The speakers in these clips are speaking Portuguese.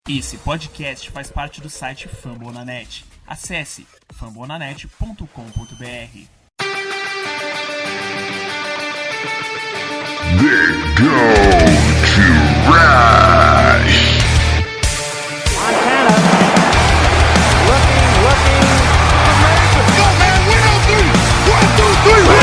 Esse podcast faz parte do site Fambonanet. Acesse fambonanet.com.br. They go to Rush. Montana, looking, Go, man, 1, 2, 3,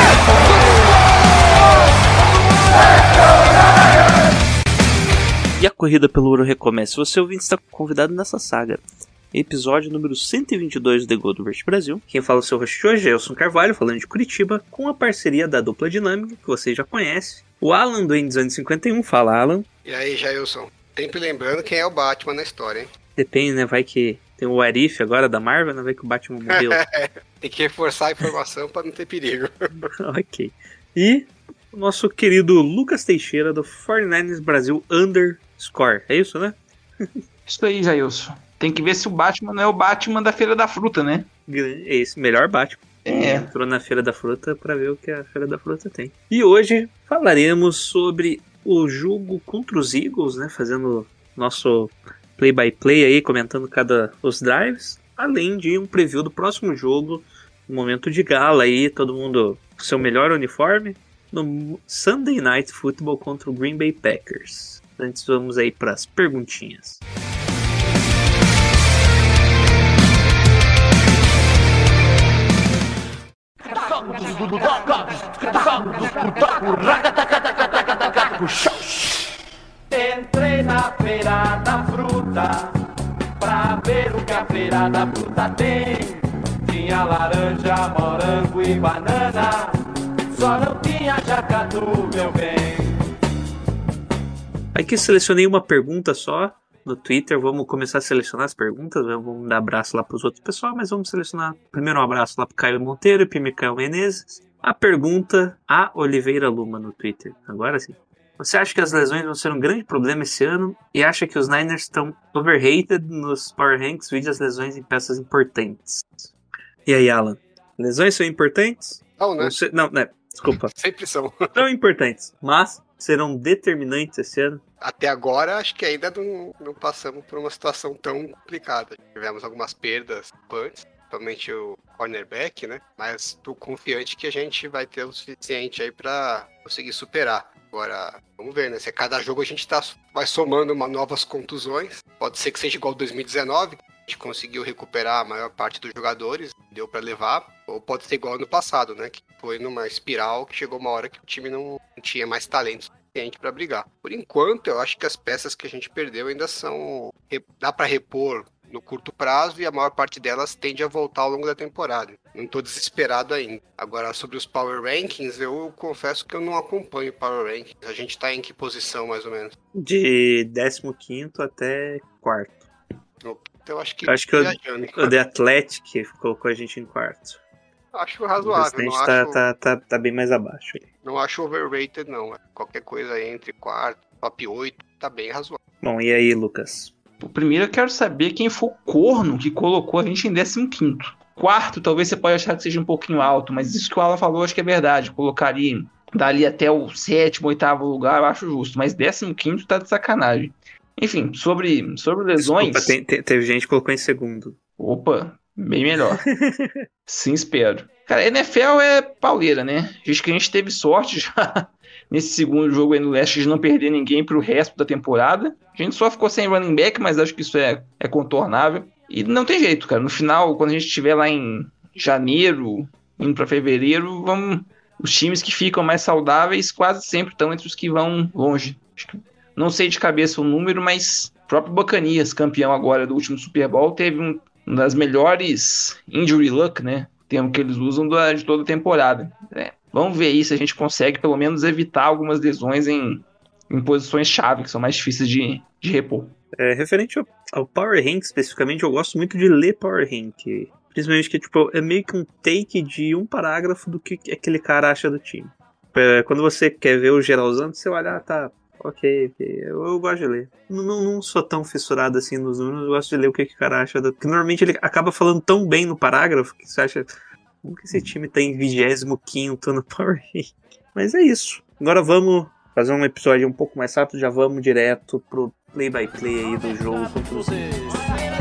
E a corrida pelo ouro recomeça. Você ouvinte está convidado nessa saga. Episódio número 122 do The Goldverse Brasil. Quem fala é o seu host hoje é Elson Carvalho, falando de Curitiba, com a parceria da dupla dinâmica, que você já conhece. O Alan do N251. Fala, Alan. E aí, Jailson? Sempre lembrando quem é o Batman na história, hein? Depende, né? Vai que tem o What If agora da Marvel, né? Vai que o Batman morreu. Tem que reforçar a informação para não ter perigo. Ok. E o nosso querido Lucas Teixeira do 49ers Brasil Underscore. É isso, né? Isso aí, Jailson. Tem que ver se o Batman não é o Batman da Feira da Fruta, né? É esse, melhor Batman. É. Entrou na Feira da Fruta pra ver o que a Feira da Fruta tem. E hoje falaremos sobre o jogo contra os Eagles, né? Fazendo nosso play-by-play aí, comentando os drives. Além de um preview do próximo jogo, um momento de gala aí, todo mundo com seu melhor uniforme, no Sunday Night Football contra o Green Bay Packers. Antes vamos aí pras perguntinhas. Entrei na feira da fruta pra ver o que a feira da fruta tem. Tinha laranja, morango e banana, só não tinha jacatu, meu bem. Aqui selecionei uma pergunta só no Twitter. Vamos começar a selecionar as perguntas. Vamos dar abraço lá para os outros pessoal, mas vamos selecionar primeiro um abraço lá para Caio Monteiro e para Micael Menezes. A pergunta a Oliveira Luma no Twitter. Agora sim. Você acha que as lesões vão ser um grande problema esse ano e acha que os Niners estão overrated nos Power Ranks, vide as lesões em peças importantes? E aí, Alan? Lesões são importantes? Não, né? Não, desculpa. Sempre são. Não importantes, mas serão determinantes esse ano? Até agora, acho que ainda não passamos por uma situação tão complicada. Tivemos algumas perdas antes, principalmente o cornerback, né? Mas tô confiante que a gente vai ter o suficiente aí pra conseguir superar. Agora, vamos ver, né? Se a cada jogo a gente vai somando novas contusões. Pode ser que seja igual 2019, que a gente conseguiu recuperar a maior parte dos jogadores, deu pra levar. Ou pode ser igual ano passado, né? Que foi numa espiral que chegou uma hora que o time não tinha mais talento suficiente pra brigar. Por enquanto, eu acho que as peças que a gente perdeu ainda dá pra repor no curto prazo e a maior parte delas tende a voltar ao longo da temporada. Não tô desesperado ainda. Agora, sobre os Power Rankings, eu confesso que eu não acompanho o Power Rankings. A gente tá em que posição, mais ou menos? De 15º até 4º. Então, acho que o The Athletic colocou a gente em 4º. Acho O razoável. restante tá bem mais abaixo. Não acho overrated, não. Qualquer coisa entre 4º, top 8, tá bem razoável. Bom, e aí, Lucas? Primeiro eu quero saber quem foi o corno que colocou a gente em 15º. 4º, talvez você pode achar que seja um pouquinho alto, mas isso que o Alan falou, acho que é verdade. Colocaria dali até o 7º, 8º lugar, eu acho justo. Mas 15º tá de sacanagem. Enfim, sobre lesões... Desculpa, teve gente que colocou em 2º. Opa, bem melhor. Sim, espero. Cara, NFL é pauleira, né? Acho que a gente teve sorte já nesse segundo jogo aí no leste de não perder ninguém pro resto da temporada. A gente só ficou sem running back, mas acho que isso é contornável. E não tem jeito, cara. No final, quando a gente estiver lá em janeiro, indo pra fevereiro, os times que ficam mais saudáveis quase sempre estão entre os que vão longe. Acho que, não sei de cabeça o número, mas o próprio Buccaneers, campeão agora do último Super Bowl, teve uma das melhores injury luck, né? Termo que eles usam de toda a temporada. Vamos ver aí se a gente consegue pelo menos evitar algumas lesões em posições-chave, que são mais difíceis de repor. Referente ao Power Rank, especificamente, eu gosto muito de ler Power Rank. Principalmente que é meio que um take de um parágrafo do que aquele cara acha do time. Quando você quer ver o geralzão, você olha, tá, ok. Eu gosto de ler. Não sou tão fissurado assim nos números, eu gosto de ler o que o cara acha. Porque normalmente ele acaba falando tão bem no parágrafo que você acha, como que esse time tá em 25º no Power Rank? Mas é isso. Agora vamos fazer um episódio um pouco mais rápido, já vamos direto pro play-by-play aí do jogo contra os Eagles.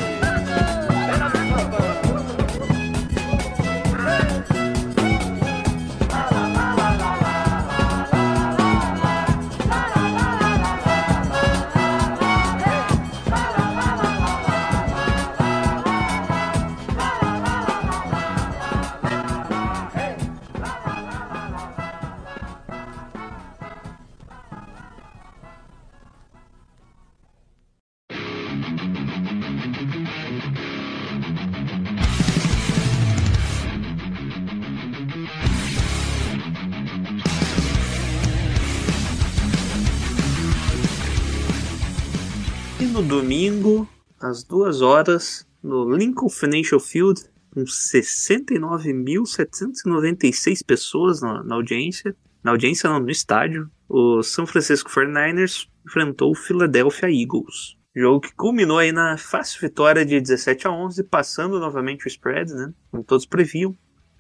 E no domingo, às 2 horas, no Lincoln Financial Field, com 69.796 pessoas na audiência. Na audiência não, no estádio. O San Francisco 49ers enfrentou o Philadelphia Eagles. Jogo que culminou aí na fácil vitória de 17-11, passando novamente o spread, né? Como todos previam.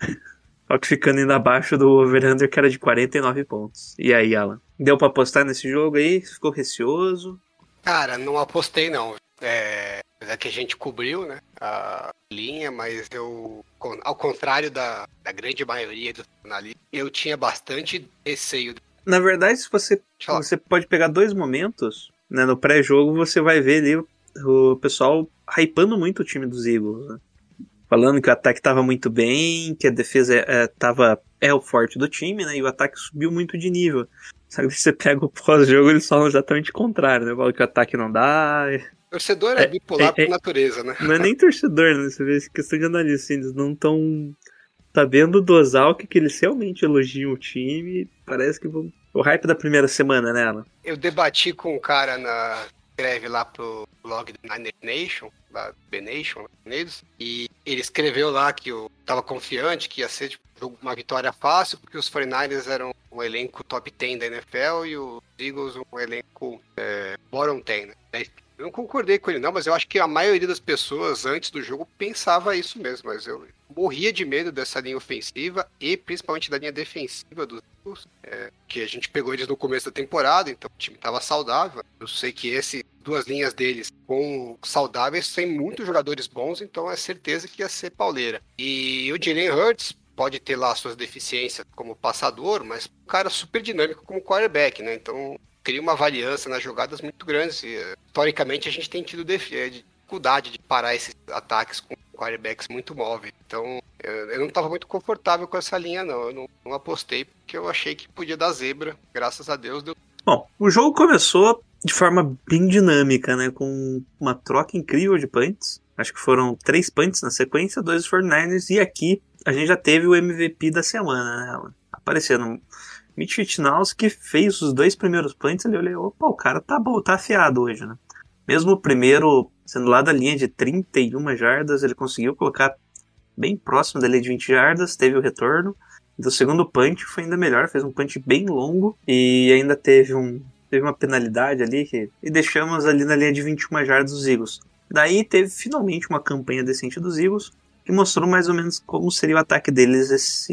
Só que ficando ainda abaixo do over-under, que era de 49 pontos. E aí, Alan? Deu pra apostar nesse jogo aí? Ficou receoso? Cara, não apostei não. É que a gente cobriu, né, a linha, mas eu, ao contrário da grande maioria dos analistas, eu tinha bastante receio. Na verdade, se você pode pegar 2 momentos, né, no pré-jogo você vai ver ali o pessoal hypando muito o time dos Eagles, né? Falando que o ataque estava muito bem, que a defesa é o forte do time, né, e o ataque subiu muito de nível. Sabe que você pega o pós-jogo, eles falam exatamente o contrário, né? Falam que o ataque não dá. Torcedor é bipolar por natureza, né? Não é nem torcedor, né? Você vê essa questão de analista, eles não estão sabendo dosar o que eles realmente elogiam o time. Parece que vão... O hype da primeira semana, né, Alan? Eu debati com um cara na escreve lá pro blog do Niner Nation, da B-Nation, e ele escreveu lá que eu tava confiante que ia ser uma vitória fácil, porque os 49ers eram um elenco top 10 da NFL e os Eagles um elenco bottom 10, né? Eu não concordei com ele não, mas eu acho que a maioria das pessoas antes do jogo pensava isso mesmo, mas eu morria de medo dessa linha ofensiva e principalmente da linha defensiva dos Eagles, que a gente pegou eles no começo da temporada, então o time estava saudável. Eu sei que duas linhas deles com saudáveis tem muitos jogadores bons, então é certeza que ia ser pauleira. E o Jalen Hurts pode ter lá suas deficiências como passador, mas um cara super dinâmico como quarterback, né? Então cria uma variância nas jogadas muito grandes. E, historicamente, a gente tem tido dificuldade de parar esses ataques com quarterbacks muito móveis. Então, eu não estava muito confortável com essa linha, não. Eu não apostei porque eu achei que podia dar zebra. Graças a Deus deu. Bom, o jogo começou de forma bem dinâmica, né? Com uma troca incrível de punts. Acho que foram 3 punts na sequência, 2 dos 49ers. E aqui a gente já teve o MVP da semana, né? Aparecendo Mitch Wittnauski, que fez os 2 primeiros punts, ele olhou, opa, o cara tá bom, tá afiado hoje, né? Mesmo o primeiro sendo lá da linha de 31 jardas, ele conseguiu colocar bem próximo da linha de 20 jardas, teve o retorno. Do segundo punch foi ainda melhor, fez um punch bem longo e ainda teve uma penalidade ali e deixamos ali na linha de 21 jardas dos Eagles. Daí teve finalmente uma campanha decente dos Eagles, que mostrou mais ou menos como seria o ataque deles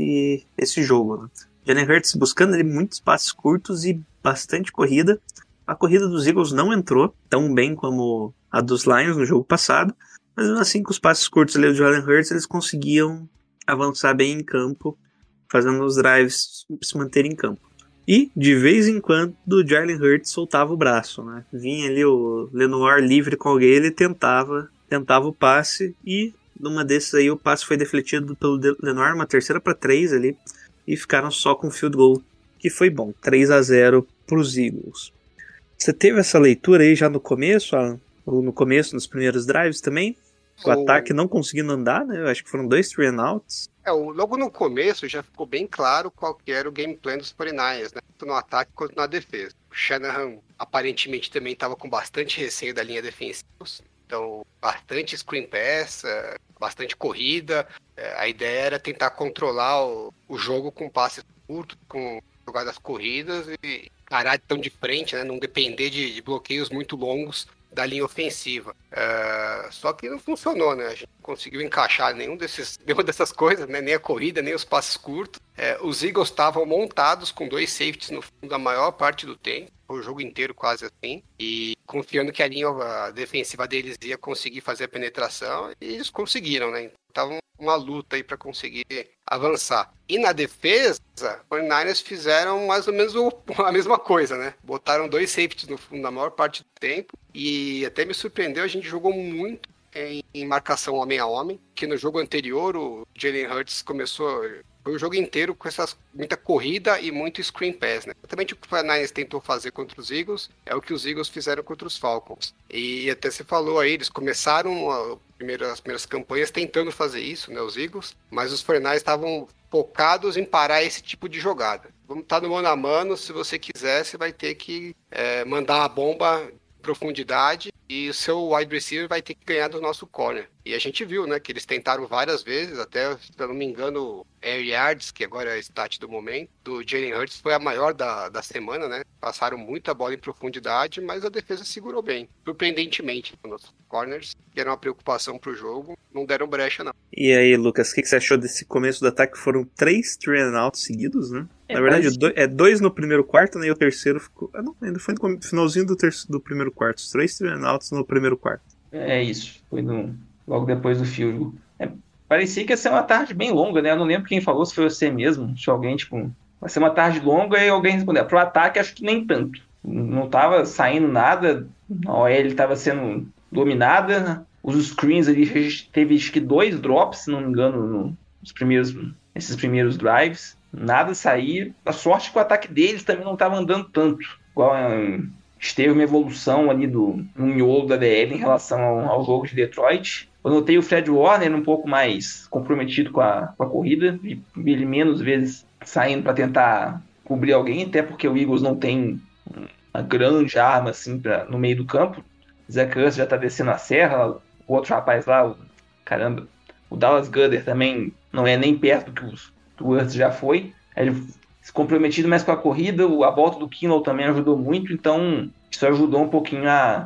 esse jogo, né? Jalen Hurts buscando ali muitos passes curtos e bastante corrida. A corrida dos Eagles não entrou tão bem como a dos Lions no jogo passado, mas assim com os passes curtos ali do Jalen Hurts, eles conseguiam avançar bem em campo, fazendo os drives se manterem em campo. E, de vez em quando, o Jalen Hurts soltava o braço, né? Vinha ali o Lenoir livre com alguém, ele tentava o passe, e numa desses aí o passe foi defletido pelo Lenoir, uma 3ª para 3 ali, e ficaram só com o field goal, que foi bom, 3-0 para os Eagles. Você teve essa leitura aí já no começo, Alan? Ou no começo, nos primeiros drives também? O ataque não conseguindo andar, né? Eu acho que foram 2 3 and outs. Logo no começo já ficou bem claro qual que era o game plan dos 49ers, né? Tanto no ataque quanto na defesa. O Shanahan aparentemente também estava com bastante receio da linha defensiva. Então, bastante screen pass, bastante corrida. A ideia era tentar controlar o jogo com passes curtos, com jogadas corridas e parar tão de frente, né? Não depender de bloqueios muito longos da linha ofensiva. Só que não funcionou, né? A gente não conseguiu encaixar nenhuma dessas coisas, né? Nem a corrida, nem os passes curtos. Os Eagles estavam montados com 2 safeties no fundo da maior parte do tempo. o jogo inteiro quase assim, e confiando que a linha defensiva deles ia conseguir fazer a penetração, e eles conseguiram, né? Então, uma luta aí para conseguir avançar. E na defesa, os 49ers fizeram mais ou menos a mesma coisa, né? Botaram 2 safeties no fundo na maior parte do tempo, e até me surpreendeu, a gente jogou muito em marcação homem a homem, que no jogo anterior o Jalen Hurts foi o jogo inteiro com muita corrida e muito screen pass, né? Exatamente o que o Niners tentou fazer contra os Eagles é o que os Eagles fizeram contra os Falcons. E até você falou aí, eles começaram as primeiras campanhas tentando fazer isso, né, os Eagles, mas os 49ers estavam focados em parar esse tipo de jogada. Vamos estar no mano a mano, se você quiser, você vai ter que mandar a bomba profundidade e o seu wide receiver vai ter que ganhar do nosso corner. E a gente viu, né, que eles tentaram várias vezes, até, se eu não me engano, Air Yards, que agora é a stat do momento, do Jalen Hurts foi a maior da semana, né? Passaram muita bola em profundidade, mas a defesa segurou bem, surpreendentemente. Os nossos corners, que era uma preocupação pro jogo, não deram brecha, não. E aí, Lucas, o que você achou desse começo do ataque? Foram 3 three and outs seguidos, né? Na verdade, 2 no primeiro quarto, né? E o terceiro ficou... ainda foi no finalzinho do primeiro quarto. Os 3 three and outs no primeiro quarto. É isso. Foi logo depois do field goal. Parecia que ia ser uma tarde bem longa, né? Eu não lembro quem falou, se foi você mesmo. Se alguém, vai ser uma tarde longa e alguém respondeu. Pro ataque, acho que nem tanto. Não tava saindo nada. A OL tava sendo dominada. Os screens ali, teve acho que 2 drops, se não me engano, nesses primeiros drives. Nada saía. A sorte que o ataque deles também não estava andando tanto. Igual teve uma evolução ali no miolo da DL em relação ao jogo de Detroit. Eu notei o Fred Warner um pouco mais comprometido com a corrida. Vi ele menos vezes saindo para tentar cobrir alguém, até porque o Eagles não tem uma grande arma assim no meio do campo. Zach Ertz já está descendo a serra. O outro rapaz lá, o Dallas Goedert também não é nem perto do que o Ertz já foi. Ele se comprometido mais com a corrida, a volta do Kinlaw também ajudou muito, então isso ajudou um pouquinho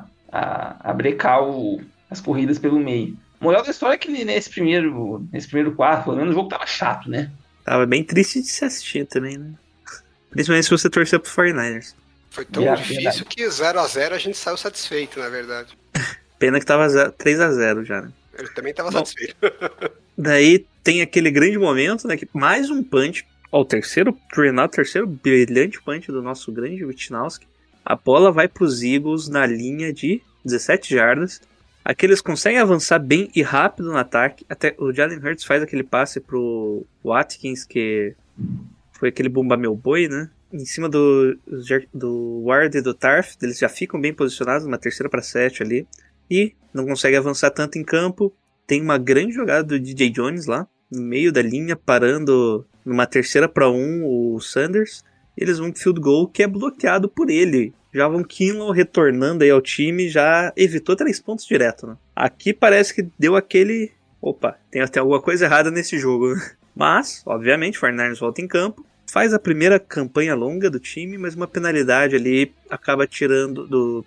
a brecar as corridas pelo meio. Moral da história é que nesse primeiro quarto, pelo menos o jogo tava chato, né? Tava bem triste de se assistir também, né? Principalmente se você torcer pro 49ers. Foi tão difícil que 0-0 a gente saiu satisfeito, na verdade. Pena que tava 3-0 já, né? Ele também tava satisfeito. Daí tem aquele grande momento, né? Que mais um punch. O terceiro brilhante punch do nosso grande Witnowski. A bola vai pros Eagles na linha de 17 jardas. Aqui eles conseguem avançar bem e rápido no ataque. Até o Jalen Hurts faz aquele passe pro Watkins, que foi aquele bomba meu boi, né? Em cima do Ward e do Tarf, eles já ficam bem posicionados, uma 3ª-7 ali. E não consegue avançar tanto em campo. Tem uma grande jogada do DJ Jones lá, no meio da linha, parando numa 3ª-1 o Sanders. Eles vão pro field goal, que é bloqueado por ele. Já vão Kinlaw retornando aí ao time, já evitou 3 pontos direto, né? Aqui parece que deu aquele... Opa, tem até alguma coisa errada nesse jogo, né? Mas, obviamente, o 49ers volta em campo. Faz a primeira campanha longa do time, mas uma penalidade ali acaba tirando do...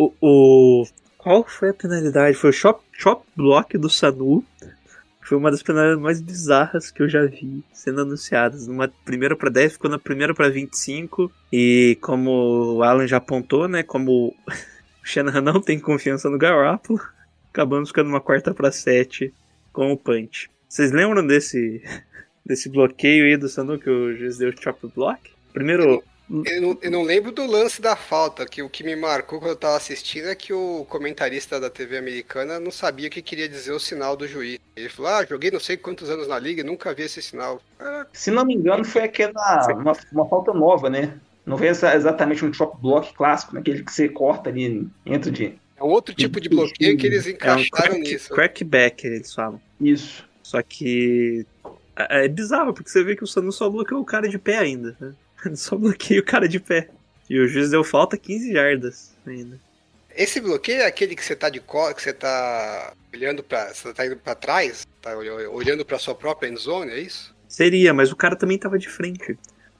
Qual foi a penalidade? Foi o chop block do Sanu. Foi uma das penalidades mais bizarras que eu já vi sendo anunciadas. Numa 1ª-10 ficou na 1ª-25. E como o Alan já apontou, né? Como o Shanahan não tem confiança no Garoppolo, acabamos ficando numa 4ª-7 com o punch. Vocês lembram desse bloqueio aí do Sanu que o juiz deu chop block? Primeiro... Eu não lembro do lance da falta, que o que me marcou quando eu tava assistindo é que o comentarista da TV americana não sabia o que queria dizer o sinal do juiz. Ele falou, joguei não sei quantos anos na liga e nunca vi esse sinal. Se não me engano, foi uma falta nova, né? Não foi exatamente um chop block clássico, naquele que você corta ali dentro de... É um outro tipo de bloqueio que eles encaixaram nisso. Crackback, eles falam. Isso. Só que é bizarro, porque você vê que o Sanu só bloqueou o cara de pé ainda, né? Só bloqueia o cara de pé. E o juiz deu falta 15 jardas ainda. Esse bloqueio é aquele que você tá que você tá olhando você tá indo pra trás, tá olhando pra sua própria endzone, é isso? Seria, mas o cara também tava de frente.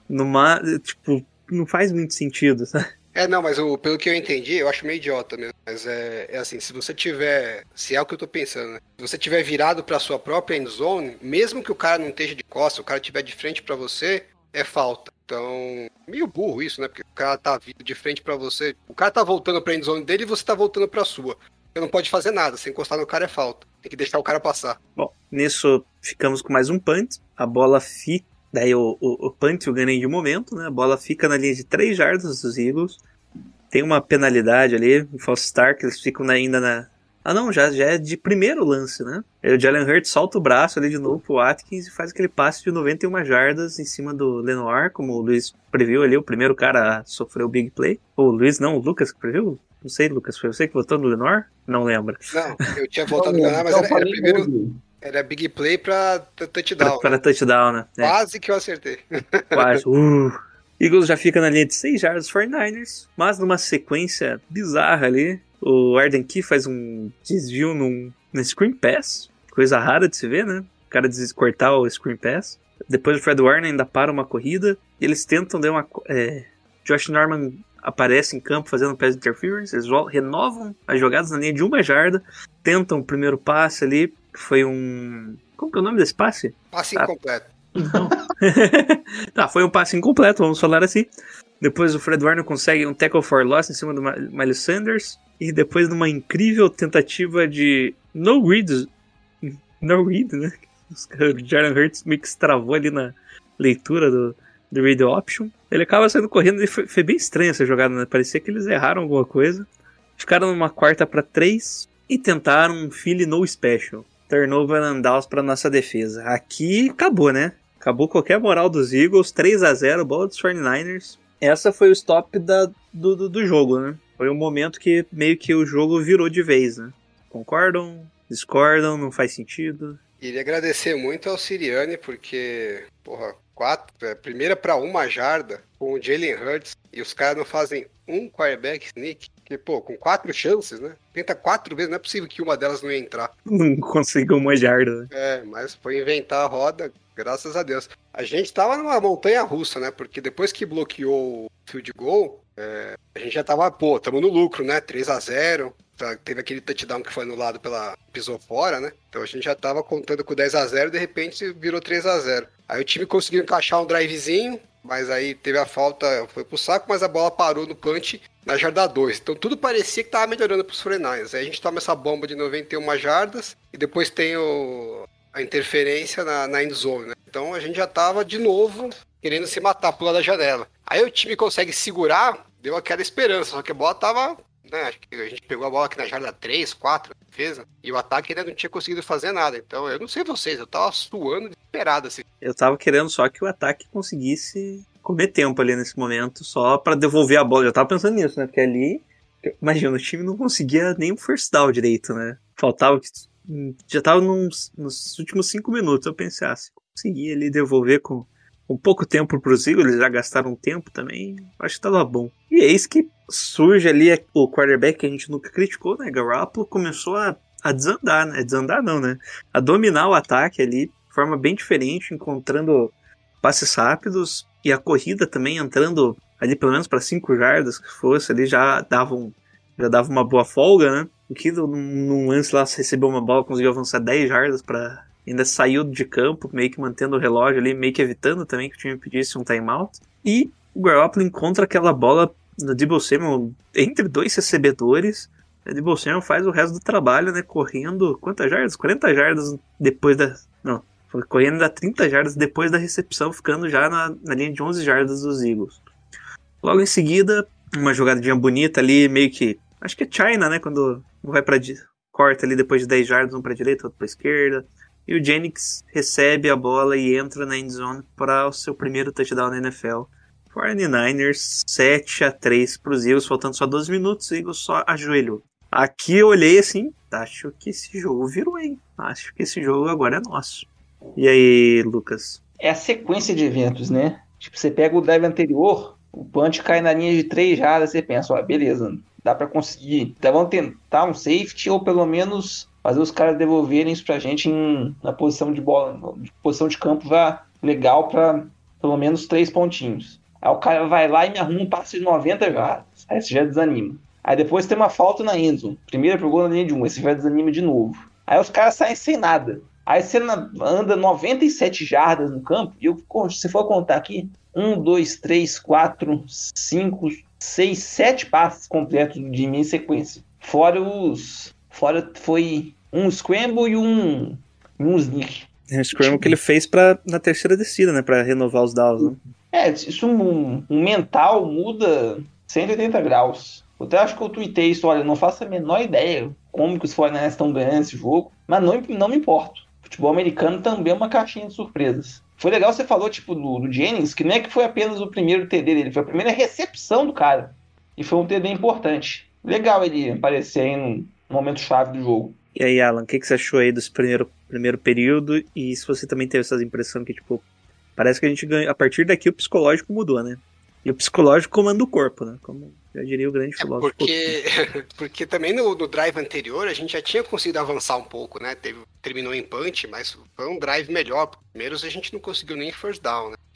Não faz muito sentido, sabe? Não, mas pelo que eu entendi, eu acho meio idiota mesmo. Mas é assim, se é o que eu tô pensando, né? Se você tiver virado pra sua própria endzone, mesmo que o cara não esteja de costas, o cara estiver de frente pra você, é falta. Então, meio burro isso, né? Porque o cara tá vindo de frente pra você. O cara tá voltando pra endzone dele e você tá voltando pra sua. Você não pode fazer nada. Se encostar no cara é falta. Tem que deixar o cara passar. Bom, nisso ficamos com mais um punt. A bola fica... Daí o punt eu ganhei de momento, né? A bola fica na linha de 3 jardas dos Eagles. Tem uma penalidade ali, um false start, que eles ficam ainda na... Ah não, já é de primeiro lance, né? Aí o Jalen Hurts solta o braço ali de novo pro Watkins e faz aquele passe de 91 jardas em cima do Lenoir, como o Luiz previu ali, o primeiro cara a sofrer o big play. Ou o Luiz não, o Lucas que previu? Não sei, Lucas, foi você que votou no Lenoir? Não lembro. Não, eu tinha votado no Lenoir, mas era primeiro... Era big play pra touchdown. Pra touchdown, né? Quase que eu acertei. Quase. Eagles já fica na linha de 6 jardas 49ers, mas numa sequência bizarra ali, o Arden Key faz um desvio num screen pass, coisa rara de se ver, né? O cara cortar o screen pass. Depois o Fred Warner ainda para uma corrida, e eles tentam dar uma... Josh Norman aparece em campo fazendo pass interference, eles renovam as jogadas na linha de 1 jarda, tentam o primeiro passe ali, que foi um... Como que é o nome desse passe? Passe incompleto. Não. Tá, foi um passe incompleto, vamos falar assim. Depois o Fred Warner consegue um tackle for loss em cima do Miles Sanders. E depois de uma incrível tentativa de no read, né? O Jalen Hurts meio que se travou ali na leitura do read option. Ele acaba saindo correndo e foi bem estranha essa jogada, né? Parecia que eles erraram alguma coisa. Ficaram numa 4ª-3 e tentaram um Philly no special. Turnover and downs pra nossa defesa. Aqui acabou, né? Acabou qualquer moral dos Eagles. 3-0, bola dos 49ers. Essa foi o stop do jogo, né? Foi um momento que meio que o jogo virou de vez, né? Concordam? Discordam? Não faz sentido? Queria agradecer muito ao Sirianni, porque, primeira pra 1 jarda com o Jalen Hurts e os caras não fazem um quarterback sneak. Porque, com 4 chances, né? Tenta 4 vezes, não é possível que uma delas não ia entrar. Não conseguiu 1 jarda, né? Mas foi inventar a roda, graças a Deus. A gente tava numa montanha russa, né? Porque depois que bloqueou o field goal, a gente já tava, tamo no lucro, né? 3-0. Teve aquele touchdown que foi anulado pisou fora, né? Então a gente já tava contando com 10-0 e de repente virou 3-0. Aí o time conseguiu encaixar um drivezinho, mas aí teve a falta, foi pro saco, mas a bola parou no punch na jarda 2. Então tudo parecia que tava melhorando pros 49ers. Aí a gente toma essa bomba de 91 jardas e depois tem a interferência na end zone, né? Então a gente já tava de novo querendo se matar, pular da janela. Aí o time consegue segurar, deu aquela esperança, só que a bola tava... Né, acho que a gente pegou a bola aqui na jarda 3, 4, defesa, e o ataque ainda não tinha conseguido fazer nada. Então, eu não sei vocês, eu tava suando desesperado, assim. Eu tava querendo só que o ataque conseguisse comer tempo ali nesse momento, só pra devolver a bola. Eu já tava pensando nisso, né? Porque ali, imagina, o time não conseguia nem um first down direito, né? Faltava que... Já tava nos últimos 5 minutos. Eu pensei, se conseguir ali devolver com pouco tempo pros Eagles, eles já gastaram tempo também, acho que tava bom. E é isso que surge ali, o quarterback que a gente nunca criticou, né? Garoppolo começou a desandar, né? Desandar não, né? A dominar o ataque ali, de forma bem diferente, encontrando passes rápidos e a corrida também entrando ali pelo menos para 5 jardas, que fosse ali, já dava uma boa folga, né? O que num lance lá, recebeu uma bola, conseguiu avançar 10 jardas para... Ainda saiu de campo, meio que mantendo o relógio ali, meio que evitando também que o time pedisse um timeout. E o Garoppolo encontra aquela bola no Deebo Samuel entre 2 recebedores. O Deebo Samuel faz o resto do trabalho, né? Correndo, quantas jardas? 40 jardas depois da... Não, foi correndo a 30 jardas depois da recepção, ficando já na linha de 11 jardas dos Eagles. Logo em seguida, uma jogadinha bonita ali, meio que... Acho que é China, né? Quando vai pra... Corta ali depois de 10 jardas, um pra direita, outro pra esquerda. E o Jennings recebe a bola e entra na endzone para o seu primeiro touchdown na NFL. 49ers 7-3 para os Eagles, faltando só 12 minutos, o Eagles só ajoelhou. Aqui eu olhei assim, acho que esse jogo virou, hein? Acho que esse jogo agora é nosso. E aí, Lucas? É a sequência de eventos, né? Tipo, você pega o drive anterior, o punch cai na linha de 3 jardas, você pensa, beleza, dá para conseguir. Então vamos tentar um safety ou pelo menos... fazer os caras devolverem isso pra gente na posição de bola, posição de campo legal pra pelo menos 3 pontinhos. Aí o cara vai lá e me arruma um passe de 90 jardas. Aí você já desanima. Aí depois tem uma falta na endzone. Primeiro pegou na linha de 1, aí você já desanima de novo. Aí os caras saem sem nada. Aí você anda 97 jardas no campo, e se for contar aqui, 2, 3, 4, 5, 6, 7 passes completos do Jimmy em sequência. Fora foi um scramble e um sneak. É o scramble que ele fez na terceira descida, né? Pra renovar os downs, né? Isso um mental muda 180 graus. Eu até acho que eu tuitei isso, olha, não faço a menor ideia como que os 49ers estão ganhando esse jogo, mas não me importo. Futebol americano também é uma caixinha de surpresas. Foi legal, você falou, tipo, do Jennings, que não é que foi apenas o primeiro TD dele, foi a primeira recepção do cara. E foi um TD importante. Legal ele aparecer aí no momento chave do jogo. E aí, Alan, o que você achou aí dos primeiro período? E se você também teve essa impressão que, tipo, parece que a gente ganhou, a partir daqui o psicológico mudou, né? E o psicológico comanda o corpo, né? Como já diria o grande filósofo. Porque também no drive anterior a gente já tinha conseguido avançar um pouco, né? Terminou em punch, mas foi um drive melhor. Primeiros a gente não conseguiu nem first down, né?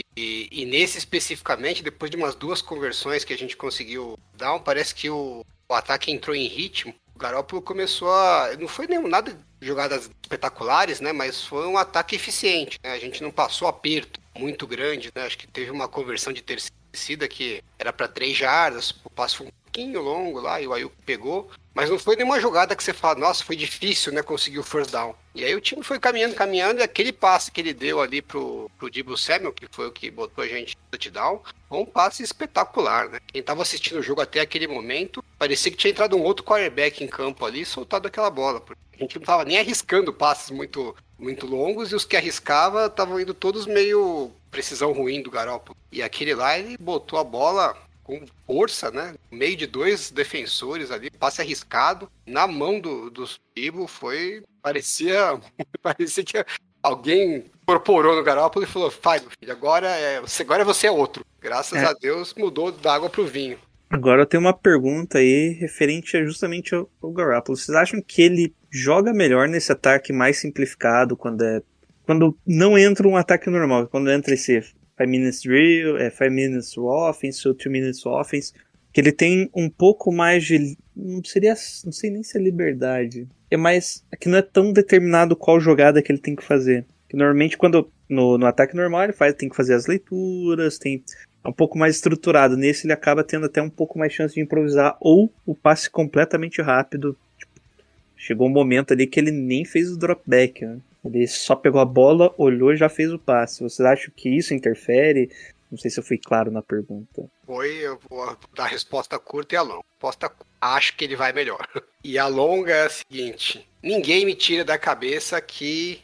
E nesse especificamente, depois de umas 2 conversões que a gente conseguiu down, parece que o ataque entrou em ritmo. O Garoppolo começou não foi nada de jogadas espetaculares, né? Mas foi um ataque eficiente, né? A gente não passou aperto muito grande, né? Acho que teve uma conversão de terceira descida que era para 3 jardas, o passe foi um pouquinho longo lá e o Ayuk pegou, mas não foi nenhuma jogada que você fala, nossa, foi difícil, né, conseguir o first down. E aí o time foi caminhando, e aquele passe que ele deu ali pro Deebo Samuel, que foi o que botou a gente no touchdown, foi um passe espetacular, né? Quem tava assistindo o jogo até aquele momento, parecia que tinha entrado um outro quarterback em campo ali e soltado aquela bola, porque a gente não tava nem arriscando passes muito longos, e os que arriscava estavam indo todos meio precisão ruim do Garoppolo. E aquele lá, ele botou a bola com força, né? No meio de 2 defensores ali, passe arriscado, na mão do Deebo, parecia que alguém incorporou no Garoppolo e falou, vai, meu filho, agora você é outro. Graças a Deus, mudou da água pro vinho. Agora eu tenho uma pergunta aí referente justamente ao Garoppolo. Vocês acham que ele joga melhor nesse ataque mais simplificado quando não entra um ataque normal, quando entra esse 5 minutes drill, 5 minutes offense ou 2 minutes offense, que ele tem um pouco mais de, não sei nem se é liberdade, que não é tão determinado qual jogada que ele tem que fazer. Que normalmente quando no ataque normal ele tem que fazer as leituras, é um pouco mais estruturado. Nesse ele acaba tendo até um pouco mais chance de improvisar ou o passe completamente rápido. Tipo, chegou um momento ali que ele nem fez o drop back, né? Ele só pegou a bola, olhou e já fez o passe. Vocês acham que isso interfere? Não sei se eu fui claro na pergunta. Eu vou dar a resposta curta e a longa. Acho que ele vai melhor. E a longa é a seguinte: ninguém me tira da cabeça que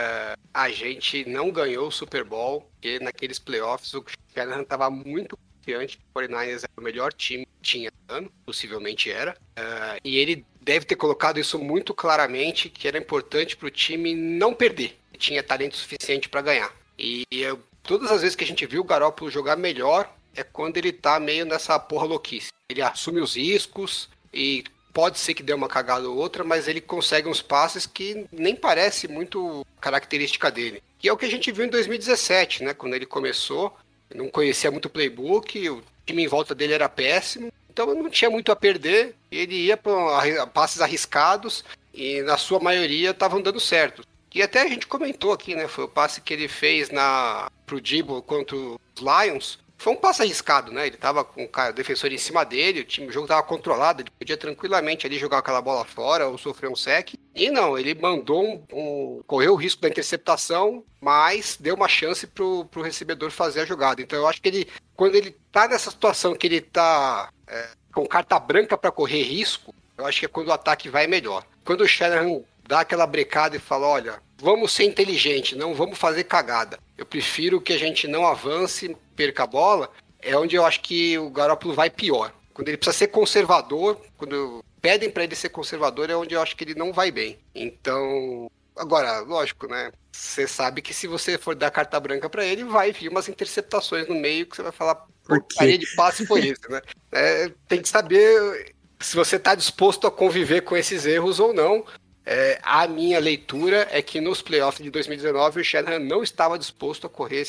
a gente não ganhou o Super Bowl, porque naqueles playoffs o Shanahan estava muito confiante que o 49ers era o melhor time que tinha ano, possivelmente era. E ele deve ter colocado isso muito claramente, que era importante para o time não perder. Tinha talento suficiente para ganhar. E todas as vezes que a gente viu o Garoppolo jogar melhor é quando ele tá meio nessa porra louquice. Ele assume os riscos e pode ser que dê uma cagada ou outra, mas ele consegue uns passes que nem parece muito característica dele. E é o que a gente viu em 2017, né? Quando ele começou, não conhecia muito o playbook, o time em volta dele era péssimo, então não tinha muito a perder, ele ia para passes arriscados e na sua maioria estavam dando certo. E até a gente comentou aqui, né? Foi o passe que ele fez pro Deebo contra os Lions. Foi um passe arriscado, né? Ele tava com o defensor em cima dele, o jogo tava controlado, ele podia tranquilamente ali jogar aquela bola fora ou sofrer um sec. E não, ele mandou correu o risco da interceptação, mas deu uma chance pro recebedor fazer a jogada. Então eu acho que quando ele tá nessa situação que ele tá com carta branca para correr risco, eu acho que é quando o ataque vai melhor. Quando o Shanahan dá aquela brecada e fala, olha, vamos ser inteligente, não vamos fazer cagada. Eu prefiro que a gente não avance, perca a bola, é onde eu acho que o Garoppolo vai pior. Quando ele precisa ser conservador, quando pedem para ele ser conservador, é onde eu acho que ele não vai bem. Então, agora, lógico, né? Você sabe que se você for dar carta branca para ele, vai vir umas interceptações no meio que você vai falar, porcaria de passe foi esse, né? Tem que saber se você está disposto a conviver com esses erros ou não. A minha leitura é que nos playoffs de 2019 o Shanahan não estava disposto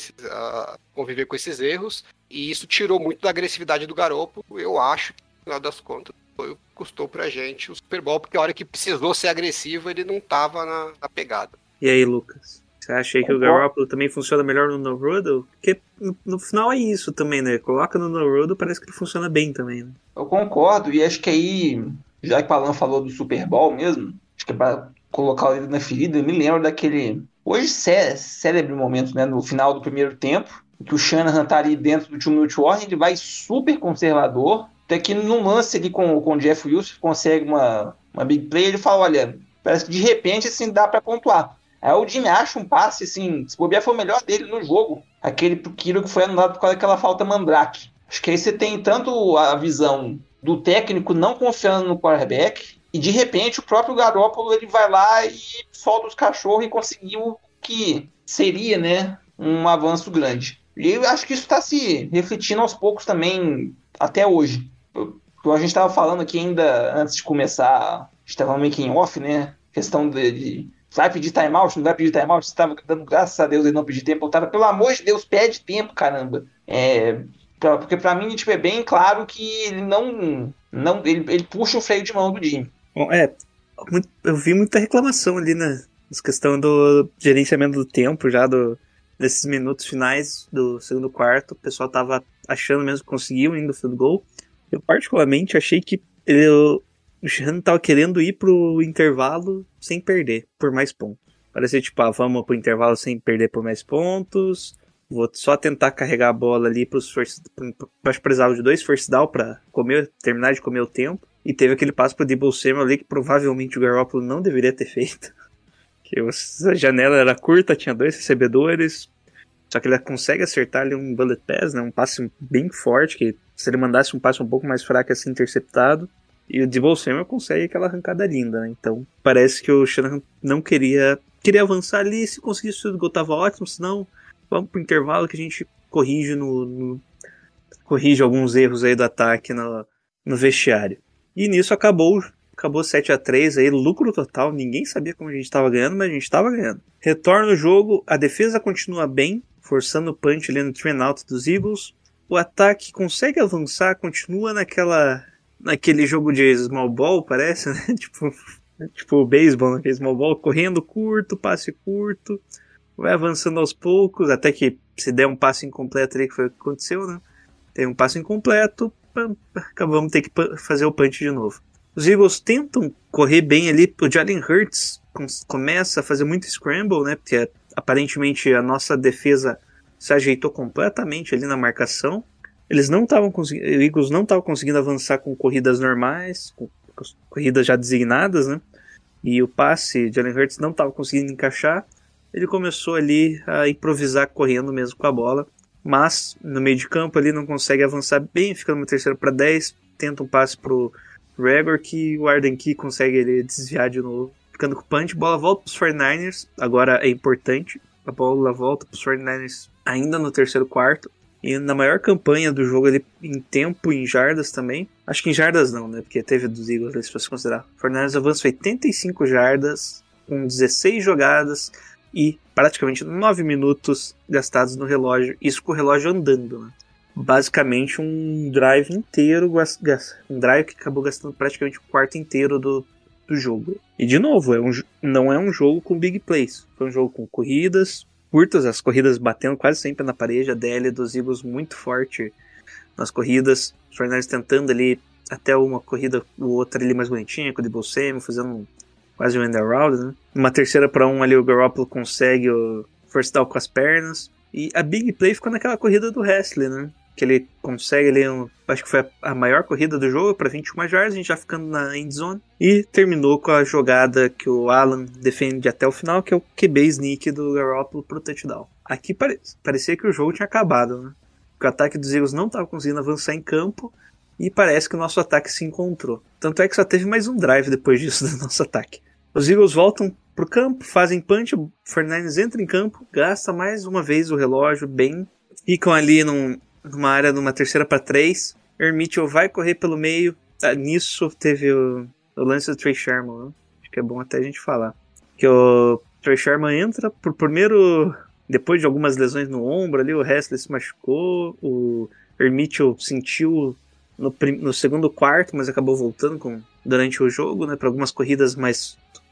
a conviver com esses erros, e isso tirou muito da agressividade do Garoppolo. Eu acho que, no final das contas, foi o que custou pra gente o Super Bowl, porque a hora que precisou ser agressivo ele não estava na pegada. E aí, Lucas, o que você Você acha aí que o Concordo. Garoppolo também funciona melhor no no-road? Porque no final é isso também, né? Coloca no no-road, parece que ele funciona bem também, né? Eu concordo, e acho que aí, já que o Alan falou do Super Bowl mesmo, acho que é pra colocar o dedo na ferida, eu me lembro daquele, hoje célebre momento, né, no final do primeiro tempo, que o Shanahan tá ali dentro do 2-minute warning, ele vai super conservador, até que num lance ali com o Jeff Wilson, consegue uma big play, ele fala, olha, parece que de repente, assim, dá pra pontuar. Aí o Jimmy acha um passe, assim, se bobear foi o melhor dele no jogo, aquele pro Kiro que foi anulado por causa daquela falta mandrake. Acho que aí você tem tanto a visão do técnico não confiando no quarterback, e de repente o próprio Garoppolo ele vai lá e solta os cachorros e conseguiu o que seria, né, um avanço grande. E eu acho que isso está se refletindo aos poucos também até hoje. A gente estava falando aqui ainda antes de começar, a gente estava meio que em off, né? Questão de vai pedir timeout, não vai pedir timeout, você estava dando graças a Deus ele não pedir tempo. Eu tava, pelo amor de Deus, pede tempo, caramba. Porque pra mim tipo, é bem claro que ele não ele puxa o freio de mão do Jimmy. Bom, eu vi muita reclamação ali na questão do gerenciamento do tempo, já desses minutos finais do segundo quarto. O pessoal tava achando mesmo que conseguiu indo no field goal. Eu particularmente achei que o Shanahan tava querendo ir pro intervalo sem perder por mais pontos. Parecia tipo, vamos pro intervalo sem perder por mais pontos. Vou só tentar carregar a bola ali acho que precisava de 2 first down pra terminar de comer o tempo. E teve aquele passo pro Deebo Samuel ali que provavelmente o Garoppolo não deveria ter feito. Que a janela era curta, tinha 2 recebedores. Só que ele consegue acertar ali um bullet pass, né? Um passe bem forte, que se ele mandasse um passe um pouco mais fraco ia ser interceptado. E o Deebo Samuel consegue aquela arrancada linda, né? Então parece que o Shanahan não queria avançar ali. Se conseguisse o gol tava ótimo, senão vamos pro intervalo que a gente corrige corrige alguns erros aí do ataque no vestiário. E nisso acabou 7-3 aí, lucro total, ninguém sabia como a gente estava ganhando, mas a gente estava ganhando. Retorna o jogo, a defesa continua bem, forçando o punch ali no 3-and-out dos Eagles. O ataque consegue avançar, continua naquele jogo de small ball, parece, né? tipo o beisebol, naquele small ball, correndo curto, passe curto, vai avançando aos poucos, até que se der um passe incompleto ali, que foi o que aconteceu, né? Tem um passe incompleto, acabamos ter que fazer o punch de novo. Os Eagles tentam correr bem ali, o Jalen Hurts começa a fazer muito scramble, né? Porque aparentemente a nossa defesa se ajeitou completamente ali na marcação. Eles não estavam conseguindo, o Eagles não estava conseguindo avançar com corridas normais, com corridas já designadas, né? E o passe, Jalen Hurts não estava conseguindo encaixar. Ele começou ali a improvisar correndo mesmo com a bola, mas no meio de campo ali não consegue avançar bem, fica no 3º para 10, tenta um passe pro Reagor, que o Arden Key consegue ele desviar de novo, ficando com o punch, bola volta pros 49ers, agora é importante, a bola volta pros 49ers ainda no 3º quarto, e na maior campanha do jogo ali em tempo e em jardas também, acho que em jardas não, né, porque teve dos Eagles, se você considerar, o 49ers avança 85 jardas, com 16 jogadas, e praticamente 9 minutos gastados no relógio, isso com o relógio andando, né? Basicamente um drive inteiro, um drive que acabou gastando praticamente o quarto inteiro do jogo. E de novo, não é um jogo com big plays, foi um jogo com corridas curtas, as corridas batendo quase sempre na parede, a DL dos Eagles muito forte nas corridas, os 49ers tentando ali até uma corrida ou outra ali mais bonitinha, com o Deebo Samuel fazendo quase um end around, né? Uma 3ª para 1 ali o Garoppolo consegue o first down com as pernas, e a big play ficou naquela corrida do Hessley, né? Que ele consegue ali, acho que foi a maior corrida do jogo, para 21 jardas, a gente já ficando na end zone, e terminou com a jogada que o Alan defende até o final, que é o QB sneak do Garoppolo pro touchdown. Aqui parecia que o jogo tinha acabado, né? Porque o ataque dos Eagles não estava conseguindo avançar em campo, e parece que o nosso ataque se encontrou. Tanto é que só teve mais um drive depois disso do nosso ataque. Os Eagles voltam pro campo, fazem punch, o 49ers entra em campo, gasta mais uma vez o relógio bem, ficam ali numa área, numa 3ª para 3, Mitchell vai correr pelo meio, nisso teve o lance do Trey Sherman, né? Acho que é bom até a gente falar, que o Trey Sherman entra por primeiro, depois de algumas lesões no ombro ali, o Hessley se machucou, o Mitchell sentiu no 2º quarto, mas acabou voltando durante o jogo, né, para algumas corridas mais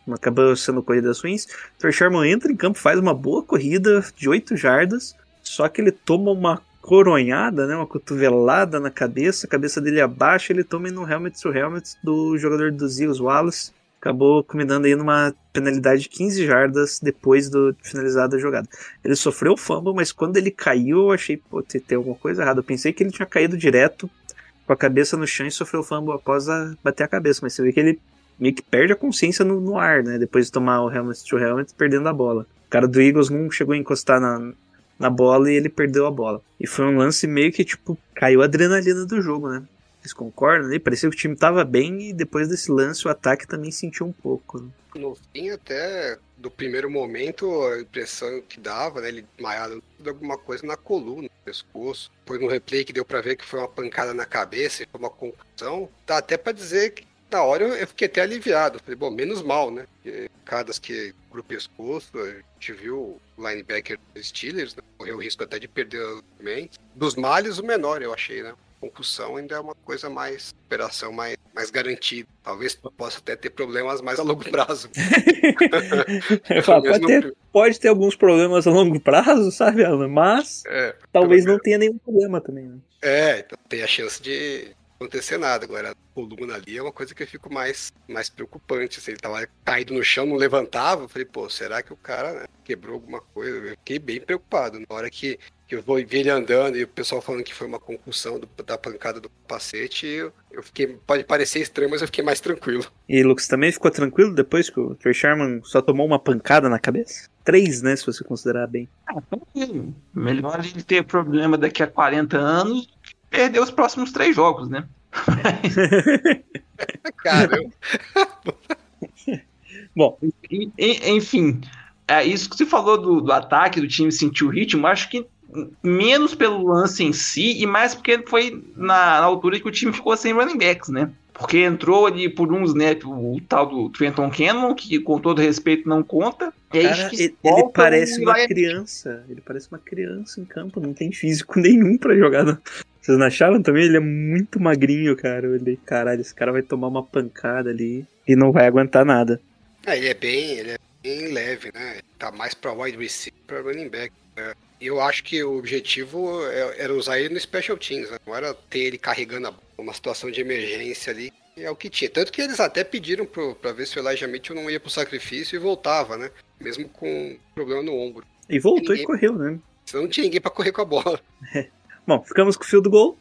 acabou sendo corridas ruins. Trey Sherman entra em campo, faz uma boa corrida de 8 jardas, só que ele toma uma coronhada, né, uma cotovelada na cabeça, a cabeça dele abaixa, ele toma no helmet to helmet do jogador dos Eagles, Wallace. Acabou culminando aí numa penalidade de 15 jardas depois de finalizada a jogada. Ele sofreu o fumble, mas quando ele caiu, eu achei, pô, tem alguma coisa errada. Eu pensei que ele tinha caído direto com a cabeça no chão e sofreu o fumble após bater a cabeça. Mas você vê que ele meio que perde a consciência no ar, né? Depois de tomar o helmet to helmet, perdendo a bola. O cara do Eagles não chegou a encostar na bola e ele perdeu a bola. E foi um lance meio que, tipo, caiu a adrenalina do jogo, né? Vocês concordam? Né? Parecia que o time tava bem e depois desse lance o ataque também sentiu um pouco. Né? No fim, até do primeiro momento, a impressão que dava, né? Ele desmaiado de alguma coisa na coluna, no pescoço. Depois no replay que deu pra ver que foi uma pancada na cabeça, foi uma concussão. Dá até pra dizer que na hora eu fiquei até aliviado. Falei, bom, menos mal, né? Porque pancadas que pro pescoço, a gente viu o linebacker dos Steelers, né? Correu o risco até de perder o movimento. Dos males, o menor, eu achei, né? Concussão ainda é uma coisa mais, operação mais garantida. Talvez possa até ter problemas mais a longo prazo. Eu falo, pode ter alguns problemas a longo prazo, sabe, Alan? Mas talvez não tenha nenhum problema também. Né? Então tem a chance de acontecer nada. Agora, a coluna ali é uma coisa que eu fico mais preocupante. Se ele tava caído no chão, não levantava, eu falei, pô, será que o cara, né, quebrou alguma coisa? Eu fiquei bem preocupado. Na hora que eu vou ver ele andando e o pessoal falando que foi uma concussão da pancada do capacete, eu fiquei, pode parecer estranho, mas eu fiquei mais tranquilo. E Lucas também ficou tranquilo depois que o Trey Sherman só tomou uma pancada na cabeça? 3, né, se você considerar bem. Tranquilo. Melhor ele ter problema daqui a 40 anos do que perder os próximos 3 jogos, né? Caramba. Bom, enfim, isso que você falou do ataque, do time sentir o ritmo, acho que menos pelo lance em si e mais porque foi na altura que o time ficou sem running backs, né? Porque entrou ali por um snap o tal do Trenton Cannon, que com todo respeito não conta. E cara, ele parece uma criança. Ele parece uma criança em campo, não tem físico nenhum pra jogar. Não. Vocês não acharam também? Ele é muito magrinho, cara. Caralho, esse cara vai tomar uma pancada ali e não vai aguentar nada. Ele é bem leve, né? Ele tá mais pra wide receiver, pra running back. Eu acho que o objetivo era usar ele no Special Teams, né? Não era ter ele carregando a bola, uma situação de emergência ali, é o que tinha. Tanto que eles até pediram pra ver se o Elijah Mitchell não ia pro sacrifício e voltava, né? Mesmo com problema no ombro. E voltou e correu, né? Senão não tinha ninguém pra correr com a bola. Bom, ficamos com o field goal,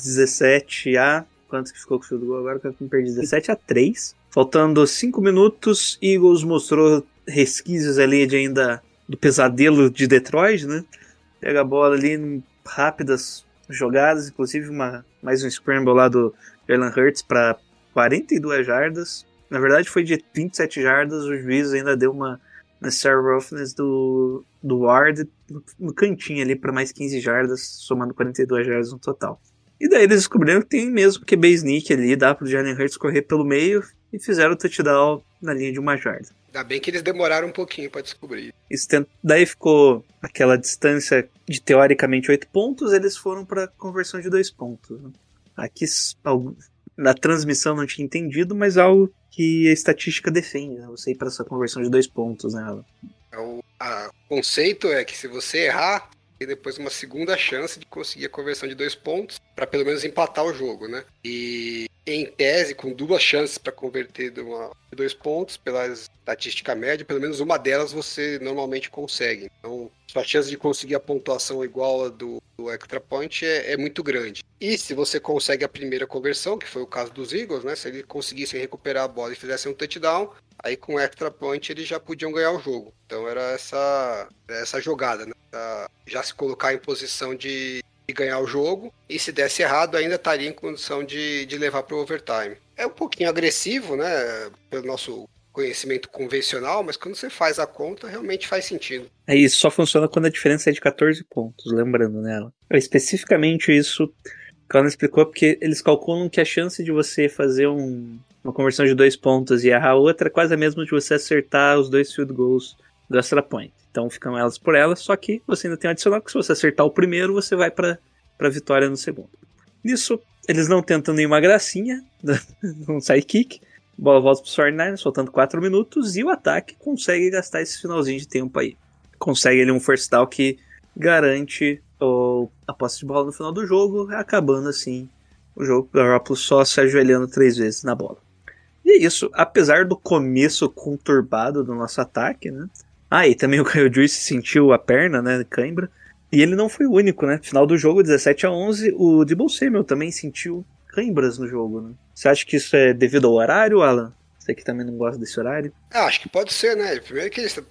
17-a... Quanto que ficou com o field goal agora? Que eu me perdi, 17-3. Faltando 5 minutos, Eagles mostrou resquícios ali ainda do pesadelo de Detroit, né? Pega a bola ali em rápidas jogadas, inclusive mais um scramble lá do Jalen Hurts para 42 jardas. Na verdade foi de 27 jardas, o juiz ainda deu uma necessary roughness do Ward no cantinho ali para mais 15 jardas, somando 42 jardas no total. E daí eles descobriram que tem mesmo QB sneak ali, dá pro Jalen Hurts correr pelo meio e fizeram o touchdown na linha de 1 jarda. Ainda bem que eles demoraram um pouquinho pra descobrir. Daí ficou aquela distância de teoricamente 8 pontos, eles foram pra conversão de 2 pontos. Aqui na transmissão não tinha entendido, mas algo que a estatística defende, né? Você ir pra essa conversão de 2 pontos, né? O conceito é que se você errar, tem depois uma segunda chance de conseguir a conversão de 2 pontos para pelo menos empatar o jogo, né? E em tese, com 2 chances para converter de 2 pontos, pela estatística média, pelo menos uma delas você normalmente consegue. Então, sua chance de conseguir a pontuação igual a do extra point é muito grande. E se você consegue a primeira conversão, que foi o caso dos Eagles, né? Se eles conseguissem recuperar a bola e fizessem um touchdown, aí com o extra point eles já podiam ganhar o jogo. Então era essa jogada, né? Já se colocar em posição de ganhar o jogo, e se desse errado ainda estaria em condição de levar para o overtime. É um pouquinho agressivo, né, pelo nosso conhecimento convencional, mas quando você faz a conta, realmente faz sentido. Isso só funciona quando a diferença é de 14 pontos, lembrando, né? Especificamente isso que ela explicou, porque eles calculam que a chance de você fazer uma conversão de 2 pontos e errar outra é quase a mesma de você acertar os 2 field goals do extra point. Então ficam elas por elas, só que você ainda tem um adicional, que se você acertar o primeiro, você vai para a vitória no segundo. Nisso, eles não tentam nenhuma gracinha, um sidekick, Bola volta pro 49ers, faltando 4 minutos, e o ataque consegue gastar esse finalzinho de tempo aí. Consegue ali um first down que garante a posse de bola no final do jogo, acabando assim o jogo, o Garoppolo só se ajoelhando 3 vezes na bola. E é isso, apesar do começo conturbado do nosso ataque, né? E também o Kyle Juice sentiu a perna, né, cãibra, e ele não foi o único, né? Final do jogo, 17-11, o Deebo Samuel também sentiu cãibras no jogo, né? Você acha que isso é devido ao horário, Alan? Você que também não gosta desse horário? Acho que pode ser, né? Primeiro que eles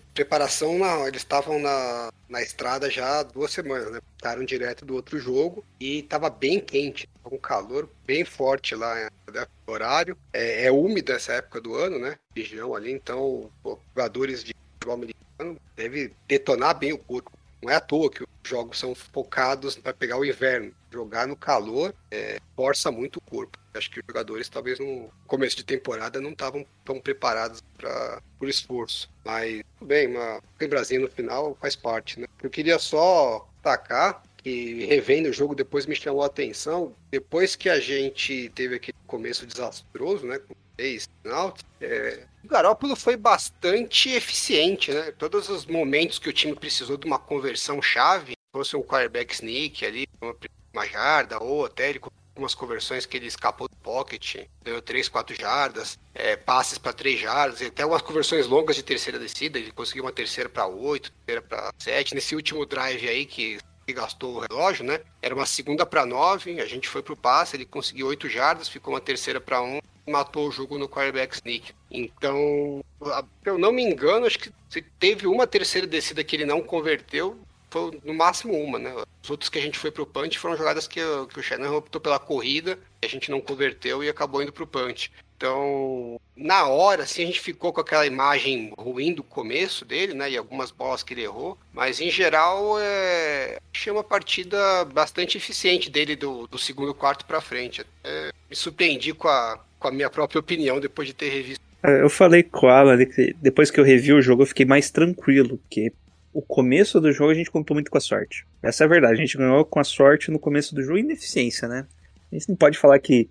estavam na estrada já há 2 semanas, né? Estaram direto do outro jogo e estava bem quente, um calor bem forte lá, né? O horário. É úmido essa época do ano, né? Região ali, então os jogadores de futebol americano devem detonar bem o corpo. Não é à toa que os jogos são focados para pegar o inverno. Jogar no calor força muito o corpo. Acho que os jogadores, talvez no começo de temporada, não estavam tão preparados por esforço. Mas, tudo bem, uma quebrazinha no final faz parte, né? Eu queria só destacar que, revendo o jogo, depois me chamou a atenção, depois que a gente teve aquele começo desastroso, né? Com 6 out, o Garoppolo foi bastante eficiente, né? Todos os momentos que o time precisou de uma conversão chave, fosse um quarterback sneak ali, uma jarda, ou até ele algumas conversões que ele escapou do pocket, deu 3, 4 jardas, passes para 3 jardas, e até umas conversões longas de terceira descida, ele conseguiu uma terceira para 8, terceira para 7, nesse último drive aí que gastou o relógio, né? Era uma segunda para 9, a gente foi pro passe, ele conseguiu 8 jardas, ficou uma terceira para 1, matou o jogo no quarterback sneak. Então, se eu não me engano, acho que se teve uma terceira descida que ele não converteu, foi no máximo uma, né? Os outros que a gente foi pro punch foram jogadas que o Shanahan optou pela corrida, a gente não converteu e acabou indo pro punch. Então, na hora, assim, a gente ficou com aquela imagem ruim do começo dele, né? E algumas bolas que ele errou. Mas, em geral, achei uma partida bastante eficiente dele do segundo quarto pra frente. Me surpreendi com a minha própria opinião depois de ter revisto. Eu falei com o Alan ali que depois que eu revi o jogo eu fiquei mais tranquilo, porque o começo do jogo a gente contou muito com a sorte. Essa é a verdade, a gente ganhou com a sorte no começo do jogo e ineficiência, né? A gente não pode falar que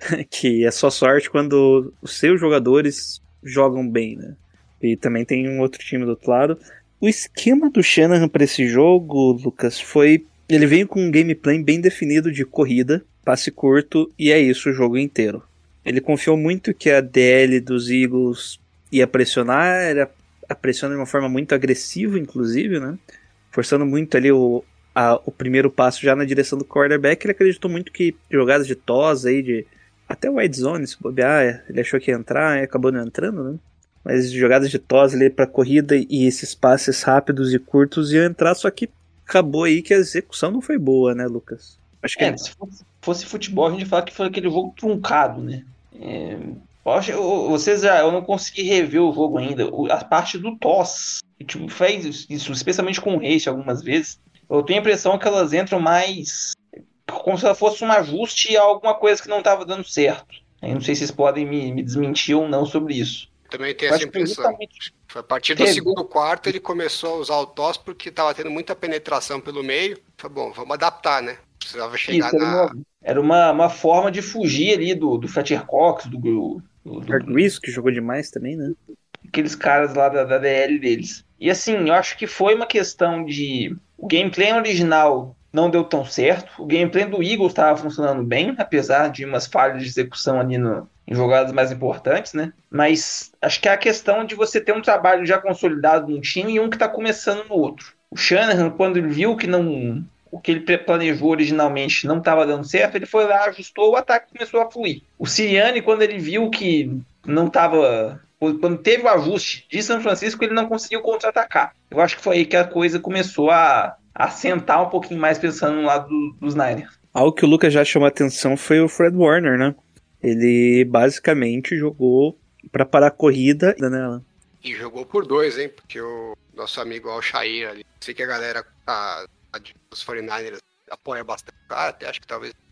é só sorte quando os seus jogadores jogam bem, né? E também tem um outro time do outro lado. O esquema do Shanahan para esse jogo, Lucas, foi... Ele veio com um gameplay bem definido de corrida, passe curto, e é isso o jogo inteiro. Ele confiou muito que a DL dos Eagles ia pressionar, pressionando de uma forma muito agressiva, inclusive, né? Forçando muito ali o primeiro passo já na direção do quarterback. Ele acreditou muito que jogadas de toss aí, até o wide zone, se bobear, ele achou que ia entrar e acabou não entrando, né? Mas jogadas de toss ali pra corrida e esses passes rápidos e curtos iam entrar, só que acabou aí que a execução não foi boa, né, Lucas? Acho que se fosse futebol, a gente fala que foi aquele jogo truncado, né? Eu não consegui rever o jogo ainda. A parte do toss, tipo, fez isso, especialmente com o Race algumas vezes. Eu tenho a impressão que elas entram mais como se ela fosse um ajuste a alguma coisa que não estava dando certo. Eu não sei se vocês podem me desmentir ou não sobre isso. Também tenho essa impressão. Foi a partir do segundo quarto ele começou a usar o toss porque estava tendo muita penetração pelo meio. Foi bom, vamos adaptar, né? Precisava chegar Era uma forma de fugir ali do Fletcher Cox, do Hargreaves, que jogou demais também, né? Aqueles caras lá da DL deles. E assim, eu acho que foi uma questão de... O gameplay original não deu tão certo. O gameplay do Eagles estava funcionando bem, apesar de umas falhas de execução ali em jogadas mais importantes, né? Mas acho que é a questão de você ter um trabalho já consolidado num time e um que está começando no outro. O Shanahan, quando ele viu que o que ele planejou originalmente não estava dando certo, ele foi lá, ajustou, o ataque começou a fluir. O Sirianni, quando ele viu que não estava... Quando teve o ajuste de São Francisco, ele não conseguiu contra-atacar. Eu acho que foi aí que a coisa começou a sentar um pouquinho mais pensando no lado dos Niners. Algo que o Lucas já chamou a atenção foi o Fred Warner, né? Ele basicamente jogou para parar a corrida, né? E jogou por 2, hein? Porque o nosso amigo Al-Shair ali, sei que a galera dos 49ers apoia bastante o cara, até acho que talvez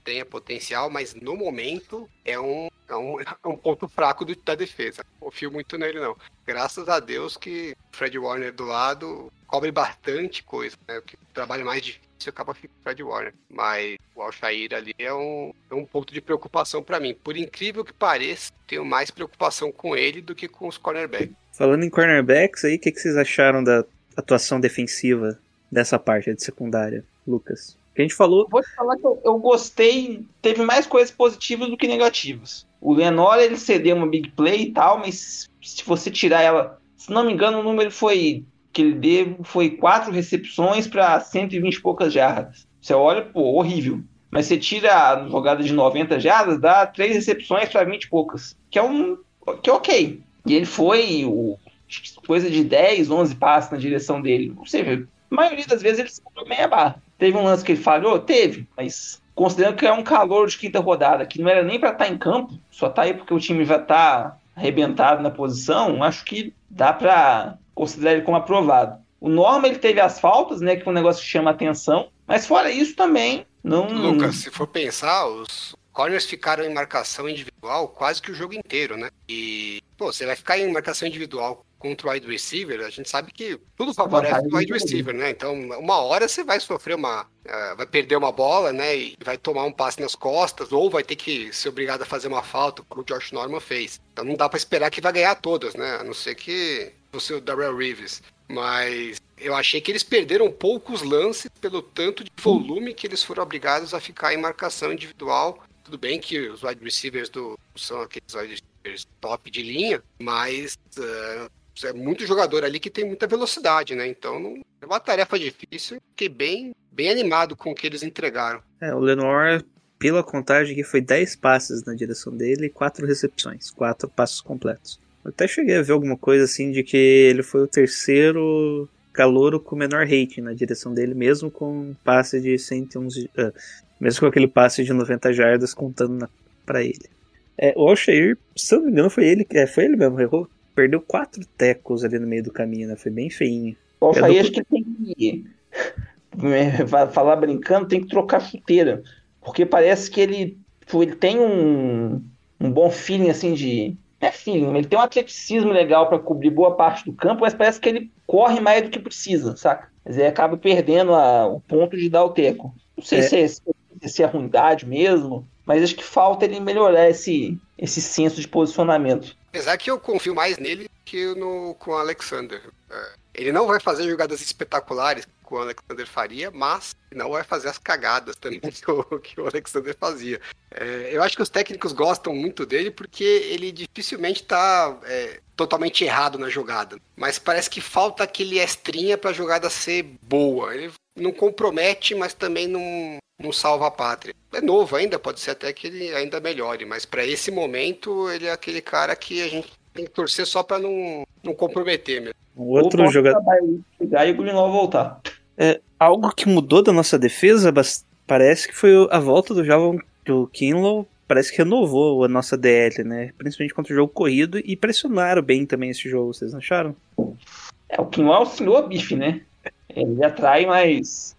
tenha potencial, mas no momento é um ponto fraco da defesa. Não confio muito nele, não. Graças a Deus que o Fred Warner do lado cobre bastante coisa, né? O que trabalha mais difícil acaba ficando o Fred Warner. Mas o Alshire ali é um ponto de preocupação para mim. Por incrível que pareça, tenho mais preocupação com ele do que com os cornerbacks. Falando em cornerbacks aí, o que vocês acharam da atuação defensiva dessa parte de secundária, Lucas? Que a gente falou. Vou te falar que eu gostei, teve mais coisas positivas do que negativas. O Lenore, ele cedeu uma big play e tal, mas se você tirar ela, se não me engano, o número que ele deu foi 4 recepções para 120 e poucas jardas. Você olha, pô, horrível. Mas você tira a jogada de 90 jardas, dá 3 recepções para 20 e poucas, que é ok. E ele foi coisa de 10, 11 passes na direção dele. Ou seja, a maioria das vezes ele segurou meia barra. Teve um lance que ele falhou? Teve, mas considerando que é um calor de quinta rodada, que não era nem para estar em campo, só tá aí porque o time já tá arrebentado na posição, acho que dá para considerar ele como aprovado. O Norma, ele teve as faltas, né, que é um negócio que chama atenção, mas fora isso também, não... Lucas, se for pensar, os corners ficaram em marcação individual quase que o jogo inteiro, né? E, pô, você vai ficar em marcação individual contra o wide receiver, a gente sabe que tudo favorece o wide receiver, né? Então, uma hora você vai sofrer vai perder uma bola, né? E vai tomar um passe nas costas, ou vai ter que ser obrigado a fazer uma falta, como o Josh Norman fez. Então não dá pra esperar que vai ganhar todas, né? A não ser que fosse o Darrell Reeves. Mas eu achei que eles perderam poucos lances pelo tanto de volume que eles foram obrigados a ficar em marcação individual. Tudo bem que os wide receivers são aqueles wide receivers top de linha, mas é muito jogador ali que tem muita velocidade, né? Então é uma tarefa difícil. Fiquei bem animado com o que eles entregaram. O Lenoir, pela contagem aqui, foi 10 passes na direção dele e 4 recepções, 4 passos completos. Eu até cheguei a ver alguma coisa assim de que ele foi o terceiro calouro com menor rating na direção dele, mesmo com passe de 111, mesmo com aquele passe de 90 jardas contando pra ele. O Alshire, se eu não me engano, foi ele mesmo, errou. Perdeu 4 tecos ali no meio do caminho, né? Foi bem feinho. O Alshire, acho que tem que falar brincando, tem que trocar chuteira, porque parece que ele tem um bom feeling assim de... É feeling, ele tem um atleticismo legal para cobrir boa parte do campo, mas parece que ele corre mais do que precisa, saca? Mas ele acaba perdendo o ponto de dar o teco. Não sei se é ruindade mesmo, mas acho que falta ele melhorar esse senso de posicionamento. Apesar que eu confio mais nele que com o Alexander. Ele não vai fazer jogadas espetaculares que o Alexander faria, mas não vai fazer as cagadas também que o Alexander fazia. Eu acho que os técnicos gostam muito dele porque ele dificilmente está totalmente errado na jogada. Mas parece que falta aquele extrinha para a jogada ser boa. Ele não compromete, mas também não salva a pátria. É novo ainda, pode ser até que ele ainda melhore, mas para esse momento ele é aquele cara que a gente tem que torcer só para não comprometer mesmo. Um outro jogador. E o Gulinol voltar. Algo que mudou da nossa defesa, parece que foi a volta do Kinlaw. Parece que renovou a nossa DL, né? Principalmente contra o jogo corrido, e pressionaram bem também esse jogo, vocês não acharam? O Kinlaw auxiliou a bife, né? Ele atrai mais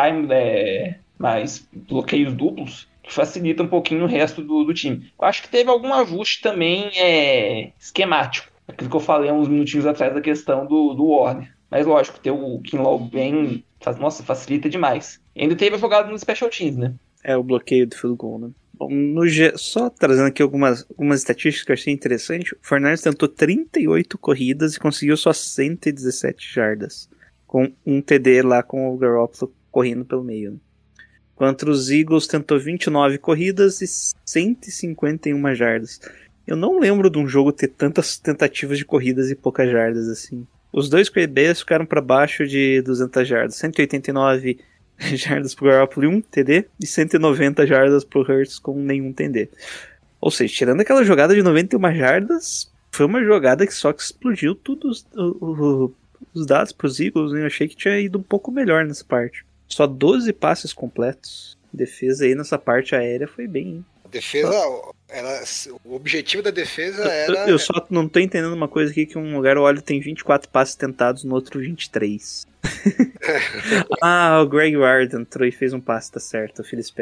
bloqueios duplos, que facilita um pouquinho o resto do time. Eu acho que teve algum ajuste também esquemático. Aquilo que eu falei uns minutinhos atrás da questão do Warner. Mas lógico, ter o Kinlaw bem... facilita demais. E ainda teve a jogada nos special teams, né? O bloqueio do field goal, né? Bom, só trazendo aqui algumas estatísticas que eu achei interessante. O Fernandes tentou 38 corridas e conseguiu só 117 jardas. Com um TD lá com o Garoppolo correndo pelo meio, né? Enquanto os Eagles tentou 29 corridas e 151 jardas. Eu não lembro de um jogo ter tantas tentativas de corridas e poucas jardas assim. Os dois QBs ficaram para baixo de 200 jardas. 189 jardas pro Garoppolo e um TD. E 190 jardas pro Hurts com nenhum TD. Ou seja, tirando aquela jogada de 91 jardas, foi uma jogada que só que explodiu tudo os dados pros Eagles. Eu achei que tinha ido um pouco melhor nessa parte. Só 12 passes completos. Defesa aí nessa parte aérea foi bem, hein? Defesa, o objetivo da defesa era... Eu só não tô entendendo uma coisa aqui, que um lugar o Olho tem 24 passes tentados, no outro 23. O Greg Ward entrou e fez um passe, tá certo, o Phil Special.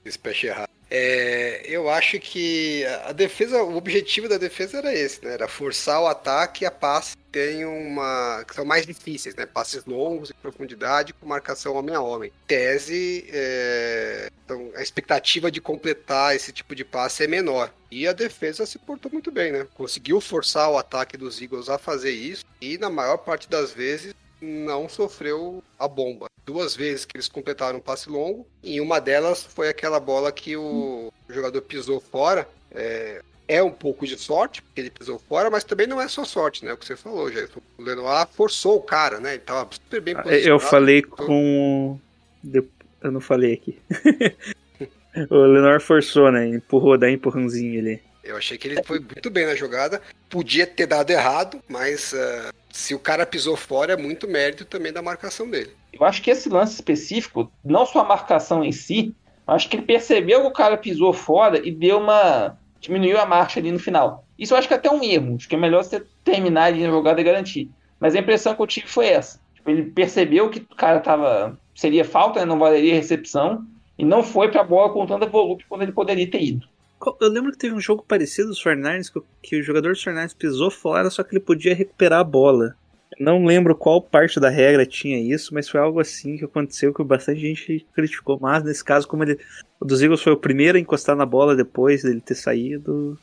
Splash errado. Eu acho que a defesa, o objetivo da defesa era esse, né? Era forçar o ataque a passes que são mais difíceis, né? Passes longos em profundidade com marcação homem a homem. Tese, então, a expectativa de completar esse tipo de passe é menor. E a defesa se portou muito bem, né? Conseguiu forçar o ataque dos Eagles a fazer isso e na maior parte das vezes não sofreu a bomba. 2 vezes que eles completaram um passe longo, e uma delas foi aquela bola que o jogador pisou fora. É um pouco de sorte, porque ele pisou fora, mas também não é só sorte, né? O que você falou, já. O Lenoir forçou o cara, né? Ele tava super bem posicionado. Eu falei com... Eu não falei aqui. O Lenoir forçou, né? Empurrou, dá empurrãozinho ali. Eu achei que ele foi muito bem na jogada. Podia ter dado errado, mas se o cara pisou fora, é muito mérito também da marcação dele. Eu acho que esse lance específico, não só a marcação em si, acho que ele percebeu que o cara pisou fora e diminuiu a marcha ali no final. Isso eu acho que é até um erro. Acho que é melhor você terminar ali na jogada e garantir. Mas a impressão que eu tive foi essa. Tipo, ele percebeu que o cara seria falta, né, não valeria recepção, e não foi pra bola com tanta volúpia quando ele poderia ter ido. Eu lembro que teve um jogo parecido dos 49ers que o jogador dos 49ers pisou fora, só que ele podia recuperar a bola. Não lembro qual parte da regra tinha isso, mas foi algo assim que aconteceu que bastante gente criticou. Mas nesse caso, como o dos Eagles foi o primeiro a encostar na bola depois dele ter saído.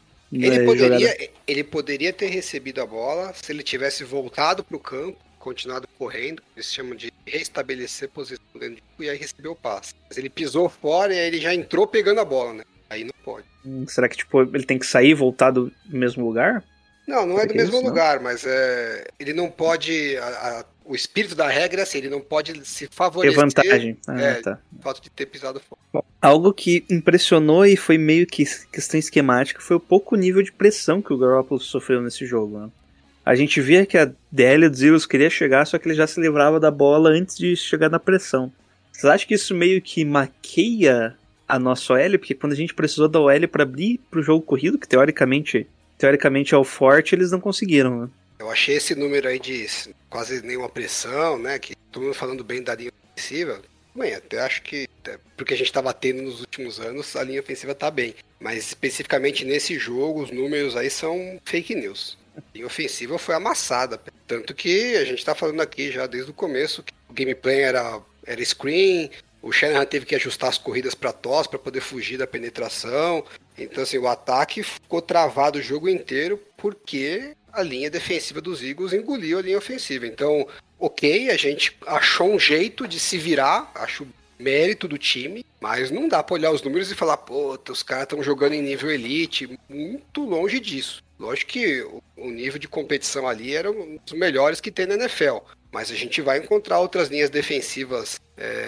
Ele poderia ter recebido a bola se ele tivesse voltado para o campo, continuado correndo. Eles chamam de restabelecer posição dentro de campo, e aí recebeu o passe. Mas ele pisou fora e aí ele já entrou pegando a bola, né? Aí não pode. Será que ele tem que sair e voltar do mesmo lugar? Não é do mesmo lugar, mas ele não pode. O espírito da regra é assim, ele não pode se favorecer. Ter vantagem. Tá. O fato de ter pisado fora. Algo que impressionou e foi meio que questão esquemática foi o pouco nível de pressão que o Garoppolo sofreu nesse jogo, né? A gente via que a DL dos Eagles queria chegar, só que ele já se livrava da bola antes de chegar na pressão. Vocês acham que isso meio que maqueia a nossa OL? Porque quando a gente precisou da OL para abrir pro jogo corrido, que teoricamente é o forte, eles não conseguiram, né? Eu achei esse número aí de quase nenhuma pressão, né? Que todo mundo falando bem da linha ofensiva. Bem, até acho que, porque a gente estava tendo nos últimos anos, a linha ofensiva tá bem. Mas especificamente nesse jogo, os números aí são fake news. A linha ofensiva foi amassada. Tanto que a gente tá falando aqui já desde o começo que o gameplay era screen. O Shanahan teve que ajustar as corridas para toss para poder fugir da penetração. Então, assim, o ataque ficou travado o jogo inteiro porque a linha defensiva dos Eagles engoliu a linha ofensiva. Então, ok, a gente achou um jeito de se virar, acho mérito do time, mas não dá para olhar os números e falar, pô, os caras estão jogando em nível elite, muito longe disso. Lógico que o nível de competição ali era um dos melhores que tem na NFL, mas a gente vai encontrar outras linhas defensivas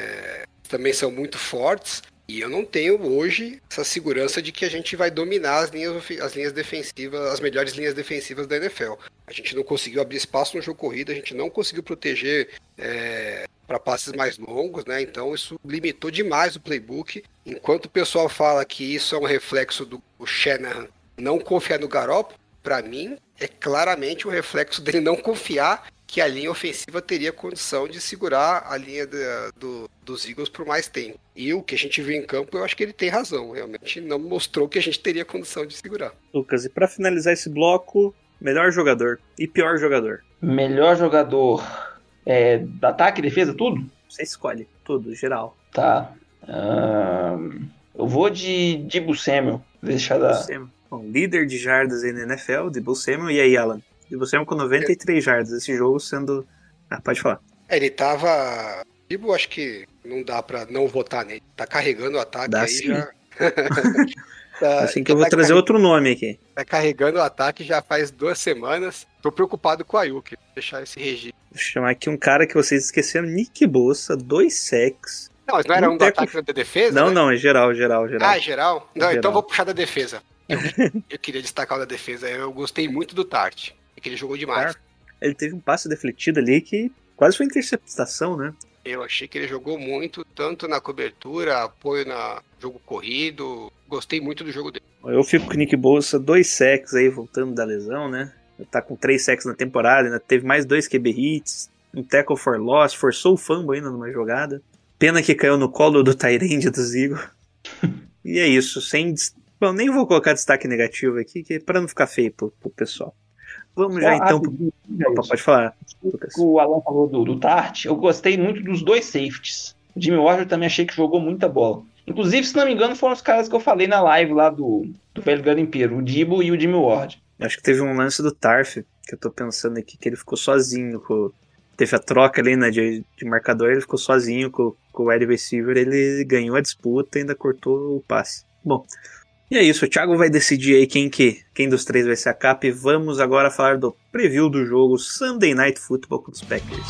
também são muito fortes, e eu não tenho hoje essa segurança de que a gente vai dominar as linhas defensivas, as melhores linhas defensivas da NFL. A gente não conseguiu abrir espaço no jogo corrido, a gente não conseguiu proteger para passes mais longos, né? Então isso limitou demais o playbook. Enquanto o pessoal fala que isso é um reflexo do Shanahan não confiar no Garoppolo, para mim é claramente um reflexo dele não confiar que a linha ofensiva teria condição de segurar a linha dos Eagles por mais tempo. E o que a gente viu em campo, eu acho que ele tem razão. Realmente não mostrou que a gente teria condição de segurar. Lucas, e para finalizar esse bloco, melhor jogador e pior jogador? Melhor jogador ataque, defesa, tudo? Você escolhe, tudo, geral. Tá. Eu vou de Deebo Samuel. Bom, líder de jardas aí na NFL, Deebo Samuel, e aí, Alan? Deebo Samuel com 93 jardas, esse jogo sendo... pode falar. Ele tava... Deebo, acho que não dá pra não votar nele. Tá carregando o ataque dá aí sim. Já... assim que eu vou trazer outro nome aqui. Tá carregando o ataque já faz 2 semanas. Tô preocupado com o Ayuk. Vou deixar esse registro. Vou chamar aqui um cara que vocês esqueceram, Nick Bosa, 2 sacks. Não, mas não era do ataque da defesa? Não, né? não, é geral. Ah, geral? Não, geral. Então eu vou puxar da defesa. Eu queria destacar o da defesa. Eu gostei muito do Tart. Que ele jogou demais. Ele teve um passe defletido ali que quase foi interceptação, né? Eu achei que ele jogou muito, tanto na cobertura, apoio no jogo corrido. Gostei muito do jogo dele. Eu fico com o Nick Bosa, 2 sacks aí, voltando da lesão, né? Tá com 3 sacks na temporada, ainda teve mais 2 QB hits, um tackle for loss, forçou o fumble ainda numa jogada. Pena que caiu no colo do tight end dos Eagles. E é isso, Bom, nem vou colocar destaque negativo aqui, que para não ficar feio pro pessoal. Vamos já então Rapidinho, Opa, pode falar, Lucas. O Alan falou do Tart, eu gostei muito dos dois safeties. O Jimmy Ward eu também achei que jogou muita bola. Inclusive, se não me engano, foram os caras que eu falei na live lá do Velho Garimpeiro, o Debo e o Jimmy Ward. Acho que teve um lance do Tarf, que eu tô pensando aqui, que ele ficou sozinho. Teve a troca ali, né, de marcador, ele ficou sozinho com o wide receiver, ele ganhou a disputa e ainda cortou o passe. Bom, e é isso, o Thiago vai decidir aí quem dos três vai ser a capa, e vamos agora falar do preview do jogo Sunday Night Football com os Packers.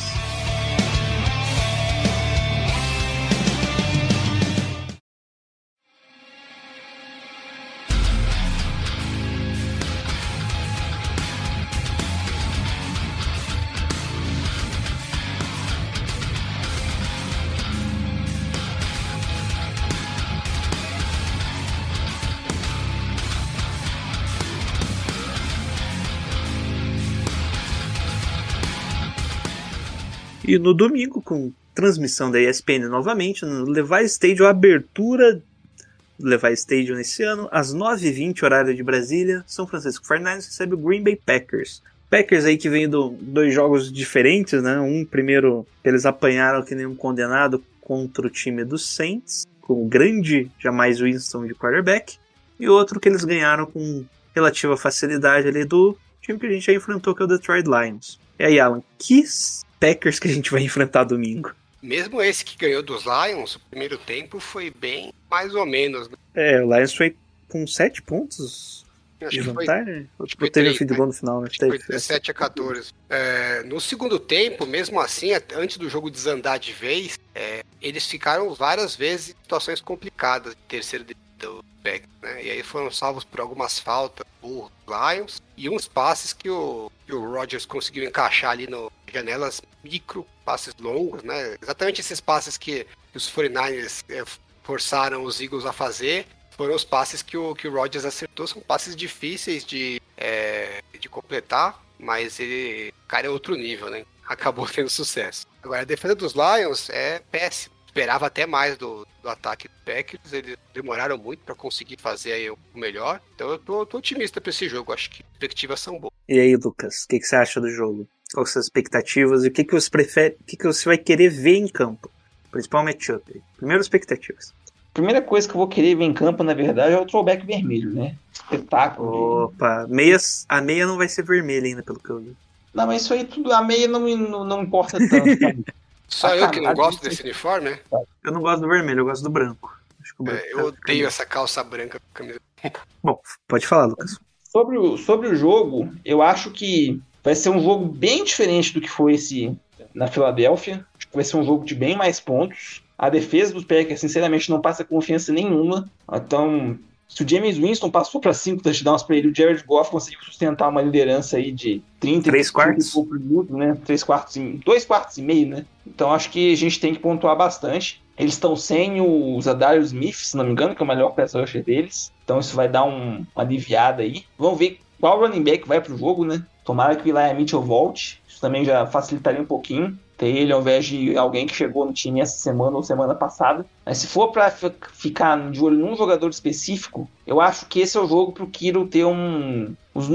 E no domingo, com transmissão da ESPN novamente, no Levi Stadium, a abertura do Levi Stadium nesse ano, às 9h20, horário de Brasília, São Francisco 49ers recebe o Green Bay Packers. Packers aí que vem de dois jogos diferentes, né? Um primeiro, eles apanharam que nem um condenado contra o time dos Saints, com o grande Jameis Winston de quarterback, e outro que eles ganharam com relativa facilidade ali do time que a gente já enfrentou, que é o Detroit Lions. E aí, Alan, que Packers que a gente vai enfrentar domingo? Mesmo esse que ganhou dos Lions, o primeiro tempo foi bem mais ou menos, né? O Lions foi com 7 pontos de vantagem. Teve o feed goal no final, né? Foi 17-14. No segundo tempo, mesmo assim, antes do jogo desandar de vez, eles ficaram várias vezes em situações complicadas de terceiro do Packers, né? E aí foram salvos por algumas faltas por Lions e uns passes que o Rodgers conseguiu encaixar ali no janelas micro, passes longos, né? Exatamente esses passes que os 49ers forçaram os Eagles a fazer foram os passes que o Rodgers acertou. São passes difíceis de completar, mas o cara é outro nível, né? Acabou tendo sucesso. Agora, a defesa dos Lions é péssima. Esperava até mais do ataque do Packers, eles demoraram muito para conseguir fazer aí o melhor. Então eu tô otimista para esse jogo, acho que as perspectivas são boas. E aí, Lucas, o que você acha do jogo? Quais são as expectativas e o que você prefere, o que você vai querer ver em campo? Principal matchup. Primeiro, expectativas. Primeira coisa que eu vou querer ver em campo, na verdade, é o throwback vermelho, né? Espetáculo. Opa, a meia não vai ser vermelha ainda, pelo que eu vi. Não, mas isso aí tudo, a meia não importa tanto. Só eu que não gosto desse uniforme, né? Eu não gosto do vermelho, eu gosto do branco. Acho que o branco eu odeio essa calça branca com camisa. Bom, pode falar, Lucas. Sobre o jogo, eu acho que vai ser um jogo bem diferente do que foi esse na Filadélfia. Acho que vai ser um jogo de bem mais pontos. A defesa dos Packers, sinceramente, não passa confiança nenhuma. Então, se o Jameis Winston passou para 5 touchdowns para ele, o Jared Goff conseguiu sustentar uma liderança aí de 3 quartos por minuto, né? 2 quartos e meio, né? Então, acho que a gente tem que pontuar bastante. Eles estão sem o Zadarius Smith, se não me engano, que é o melhor pass rusher deles. Então, isso vai dar uma aliviada aí. Vamos ver qual running back vai pro jogo, né? Tomara que o Elijah Mitchell volte. Isso também já facilitaria um pouquinho ter ele ao invés de alguém que chegou no time essa semana ou semana passada. Mas se for para ficar de olho num jogador específico, eu acho que esse é o jogo pro Kittle ter uma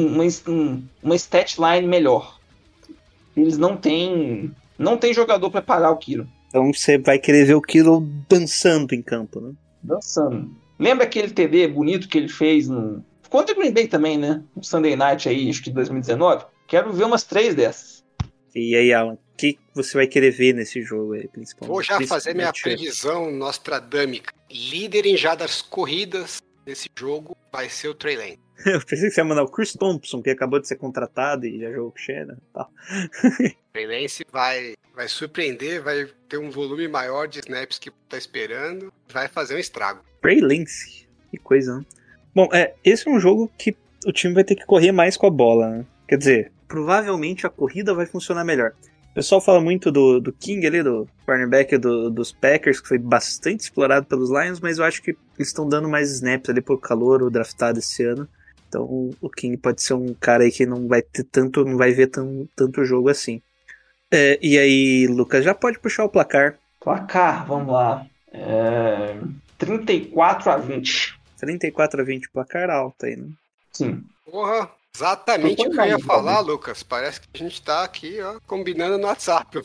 stat line melhor. Eles não têm jogador para parar o Kittle. Então você vai querer ver o Kittle dançando em campo, né? Dançando. Lembra aquele TD bonito que ele fez contra o Green Bay também, né? No Sunday Night aí, acho que de 2019. Quero ver umas 3 dessas. E aí, Alan, o que você vai querer ver nesse jogo aí, principalmente? Vou já fazer minha previsão nostradâmica. Líder em jardas corridas nesse jogo vai ser o Trey Lance. Eu pensei que você ia mandar o Chris Thompson, que acabou de ser contratado e já jogou com o Shannon e tal. Trey Lance vai surpreender, vai ter um volume maior de snaps que tá esperando, vai fazer um estrago. Trey Lance, que coisa, né? Bom, esse é um jogo que o time vai ter que correr mais com a bola, né? Quer dizer, provavelmente a corrida vai funcionar melhor. O pessoal fala muito do King ali, do cornerback dos Packers, que foi bastante explorado pelos Lions, mas eu acho que eles estão dando mais snaps ali por calouro draftado esse ano. Então o King pode ser um cara aí que não vai ver tanto jogo assim. E aí, Lucas, já pode puxar o placar. Placar, vamos lá. 34-20. 34-20, placar alto aí, né? Sim. Porra, exatamente o que eu ia falar, Lucas. Parece que a gente tá aqui, ó, combinando no WhatsApp.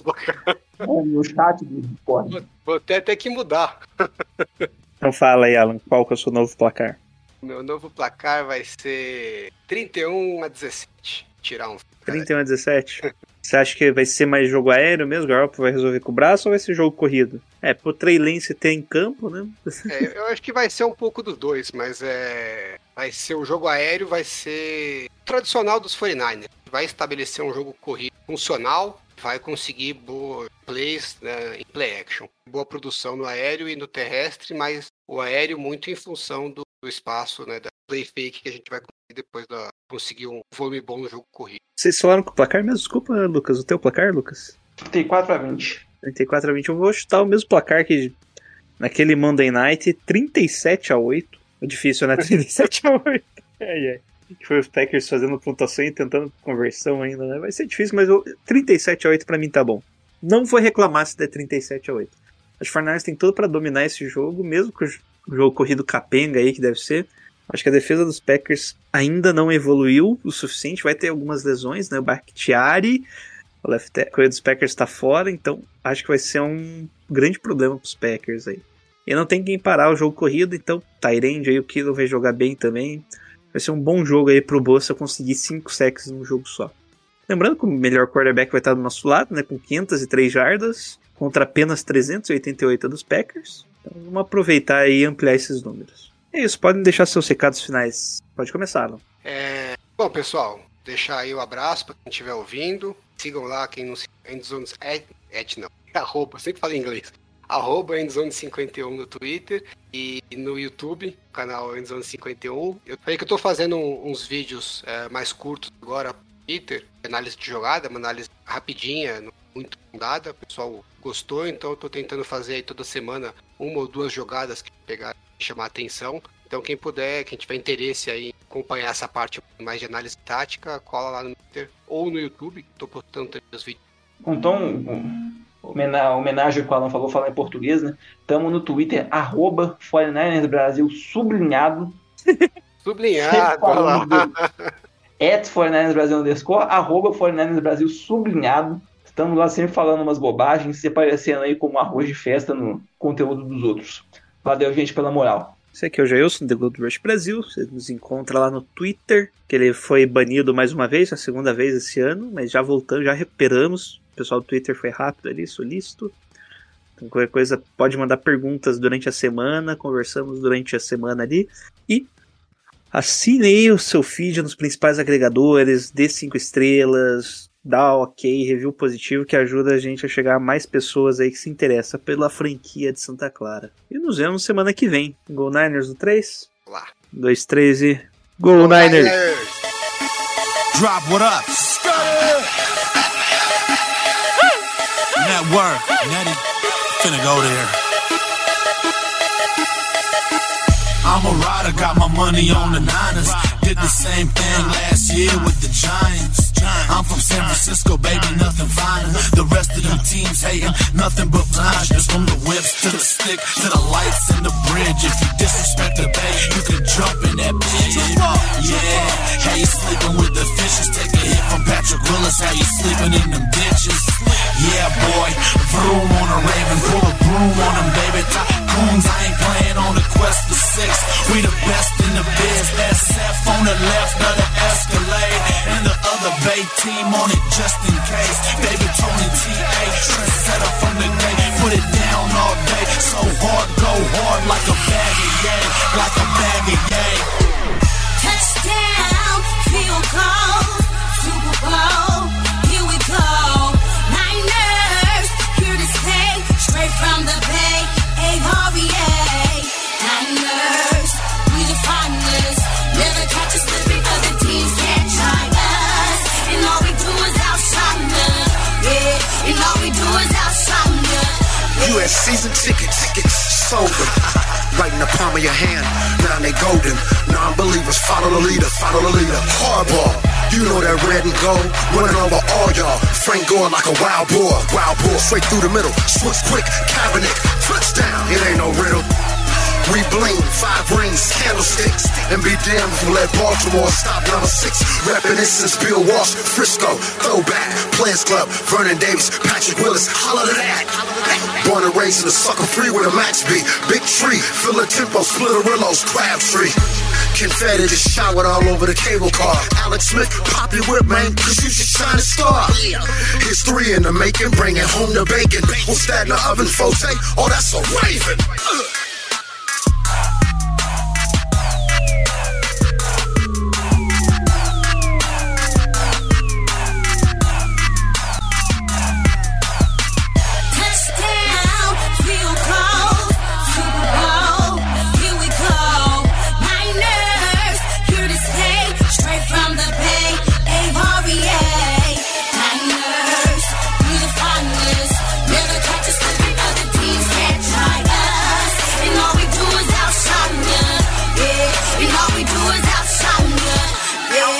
No chat do Discord. Vou ter que mudar. Então fala aí, Alan, qual que é o seu novo placar? Meu novo placar vai ser 31-17. Tirar um. 31-17? Você acha que vai ser mais jogo aéreo mesmo? O Garoppolo vai resolver com o braço ou vai ser jogo corrido? Pro Trey Lance ter em campo, né? Eu acho que vai ser um pouco dos dois, mas vai ser o jogo aéreo, vai ser tradicional dos 49ers. Vai estabelecer um jogo corrido funcional, vai conseguir boas plays, né, em play action. Boa produção no aéreo e no terrestre, mas o aéreo muito em função do espaço, né, da play fake que a gente vai conseguir depois de conseguir um volume bom no jogo corrido. Vocês falaram com o placar mesmo? Desculpa, Lucas. O teu placar, Lucas? 34-20. 34-20. Eu vou chutar o mesmo placar que naquele Monday Night, 37-8. É difícil, né? 37-8. Que foi os Packers fazendo pontuação e tentando conversão ainda, né? Vai ser difícil, mas 37-8 pra mim tá bom. Não vou reclamar se der 37-8. As 49ers tem tudo pra dominar esse jogo, mesmo com o jogo corrido capenga aí, que deve ser. Acho que a defesa dos Packers ainda não evoluiu o suficiente. Vai ter algumas lesões, né? O Bakhtiari, o left tackle dos Packers tá fora, então acho que vai ser um grande problema pros Packers aí. E não tem quem parar o jogo corrido, então Tyrande aí, o Kittle vai jogar bem também. Vai ser um bom jogo aí pro Bosa conseguir 5 sacks num jogo só. Lembrando que o melhor quarterback vai estar do nosso lado, né? Com 503 jardas, contra apenas 388 dos Packers. Então vamos aproveitar e ampliar esses números. É isso, podem deixar seus recados finais. Pode começar, Alan. Bom, pessoal, deixar aí o abraço para quem estiver ouvindo. Sigam lá quem não se... Endzones... não. Arroba, sempre falo em inglês. Arroba Endzone51 no Twitter e no YouTube, canal Endzone51. Eu falei que eu tô fazendo uns vídeos mais curtos agora no Twitter, análise de jogada, uma análise rapidinha, muito fundada. O pessoal gostou, então eu tô tentando fazer aí toda semana 1 ou 2 jogadas que pegar e chamar a atenção. Então quem puder, quem tiver interesse aí em acompanhar essa parte mais de análise tática, cola lá no Twitter ou no YouTube, que tô postando também os vídeos. Então, homenagem ao que o Alan falou, falar em português, né? Tamo no Twitter, @49ers Brasil, sublinhado. Sublinhado, olha lá. @49ers Brasil _ @49ers Brasil, sublinhado. Estamos lá sempre falando umas bobagens, se aparecendo aí como arroz de festa no conteúdo dos outros. Valeu, gente, pela moral. Esse aqui é o Jailson, The Gold Rush Brasil. Você nos encontra lá no Twitter, que ele foi banido mais uma vez, a segunda vez esse ano, mas já voltamos, já recuperamos. O pessoal do Twitter foi rápido ali, solícito. Então, qualquer coisa, pode mandar perguntas durante a semana, conversamos durante a semana ali. E assine aí o seu feed nos principais agregadores, dê 5 estrelas, dá ok, review positivo, que ajuda a gente a chegar a mais pessoas aí que se interessam pela franquia de Santa Clara. E nos vemos semana que vem. Go Niners no 3. Lá. 2, 3 e... Go Niners! Drop what up? Network, Nettie, finna go there. I'm a rider, got my money on the Niners. Did the same thing last year with the Giants. I'm from San Francisco, baby, nothing finer. The rest of them teams hating, nothing but blindness. From the whips to the stick, to the lights and the bridge. If you disrespect the bay, you can jump in that bitch. Yeah, how you sleeping with the fishes? Take a hit from Patrick Willis, how you sleeping in them ditches? Yeah, boy, vroom on a Raven, pull a broom on them, baby. Tycoons, I ain't playing on the quest for 6. We the best in the biz. SF on the left of the Escalade, and the other Bay team on it just in case. Baby Tony T.A. trendsetter from the gate. Put it down all day, so hard, go hard like a bag of yay, like a bag of yay. Touchdown, field goal, Super Bowl, here we go. Niners, here to stay, straight from the Bay, A-R-E-A. Niners, we the finest, never catch us slipping, other teams can't try us. And all we do is outshine them, yeah, and all we do is outshine them. You had season tickets, sold them. Right in the palm of your hand, now they golden. Non-believers follow the leader, Hardball, you know that red and gold, running over all y'all. Frank Gore like a wild boar, straight through the middle. Switch quick, Kaepernick, touchdown, it ain't no riddle. We bling, 5 rings, candlesticks, and be damned if we let Baltimore stop number 6. Reppin' it since Bill Walsh, Frisco, throwback, Players Club, Vernon Davis, Patrick Willis, holla to that. Born and raised in the sucker free where the match be. Big tree, fill the tempo, Splitterillos, Crabtree. Confetti just showered all over the cable car. Alex Smith, pop your whip, man, cause you just shine a star. History in the making, bringing home the bacon. What's that in the oven, Forte? Oh, that's a raven. Touchdown, field goal, Super Bowl, here we go. Niners, here to stay, straight from the Bay, A-R-E-A. Niners, we the finest, never catch us slipping, other teams can't try us. And all we do is outshine ya, yeah. And all we do is outshine ya, yeah.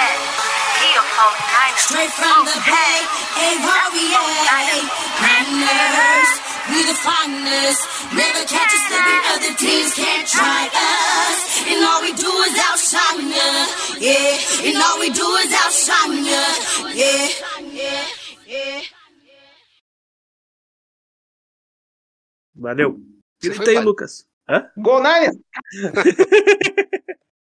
Straight from the Bay, A-R-E-A. Niners, we the finest, never catch us slipping, other teams can't try us. And all we do is outshine ya, yeah. And all we do is outshine ya, yeah. Yeah, yeah. Valeu. Você Grita foi aí, válido. Lucas. Hã? Gol Niners!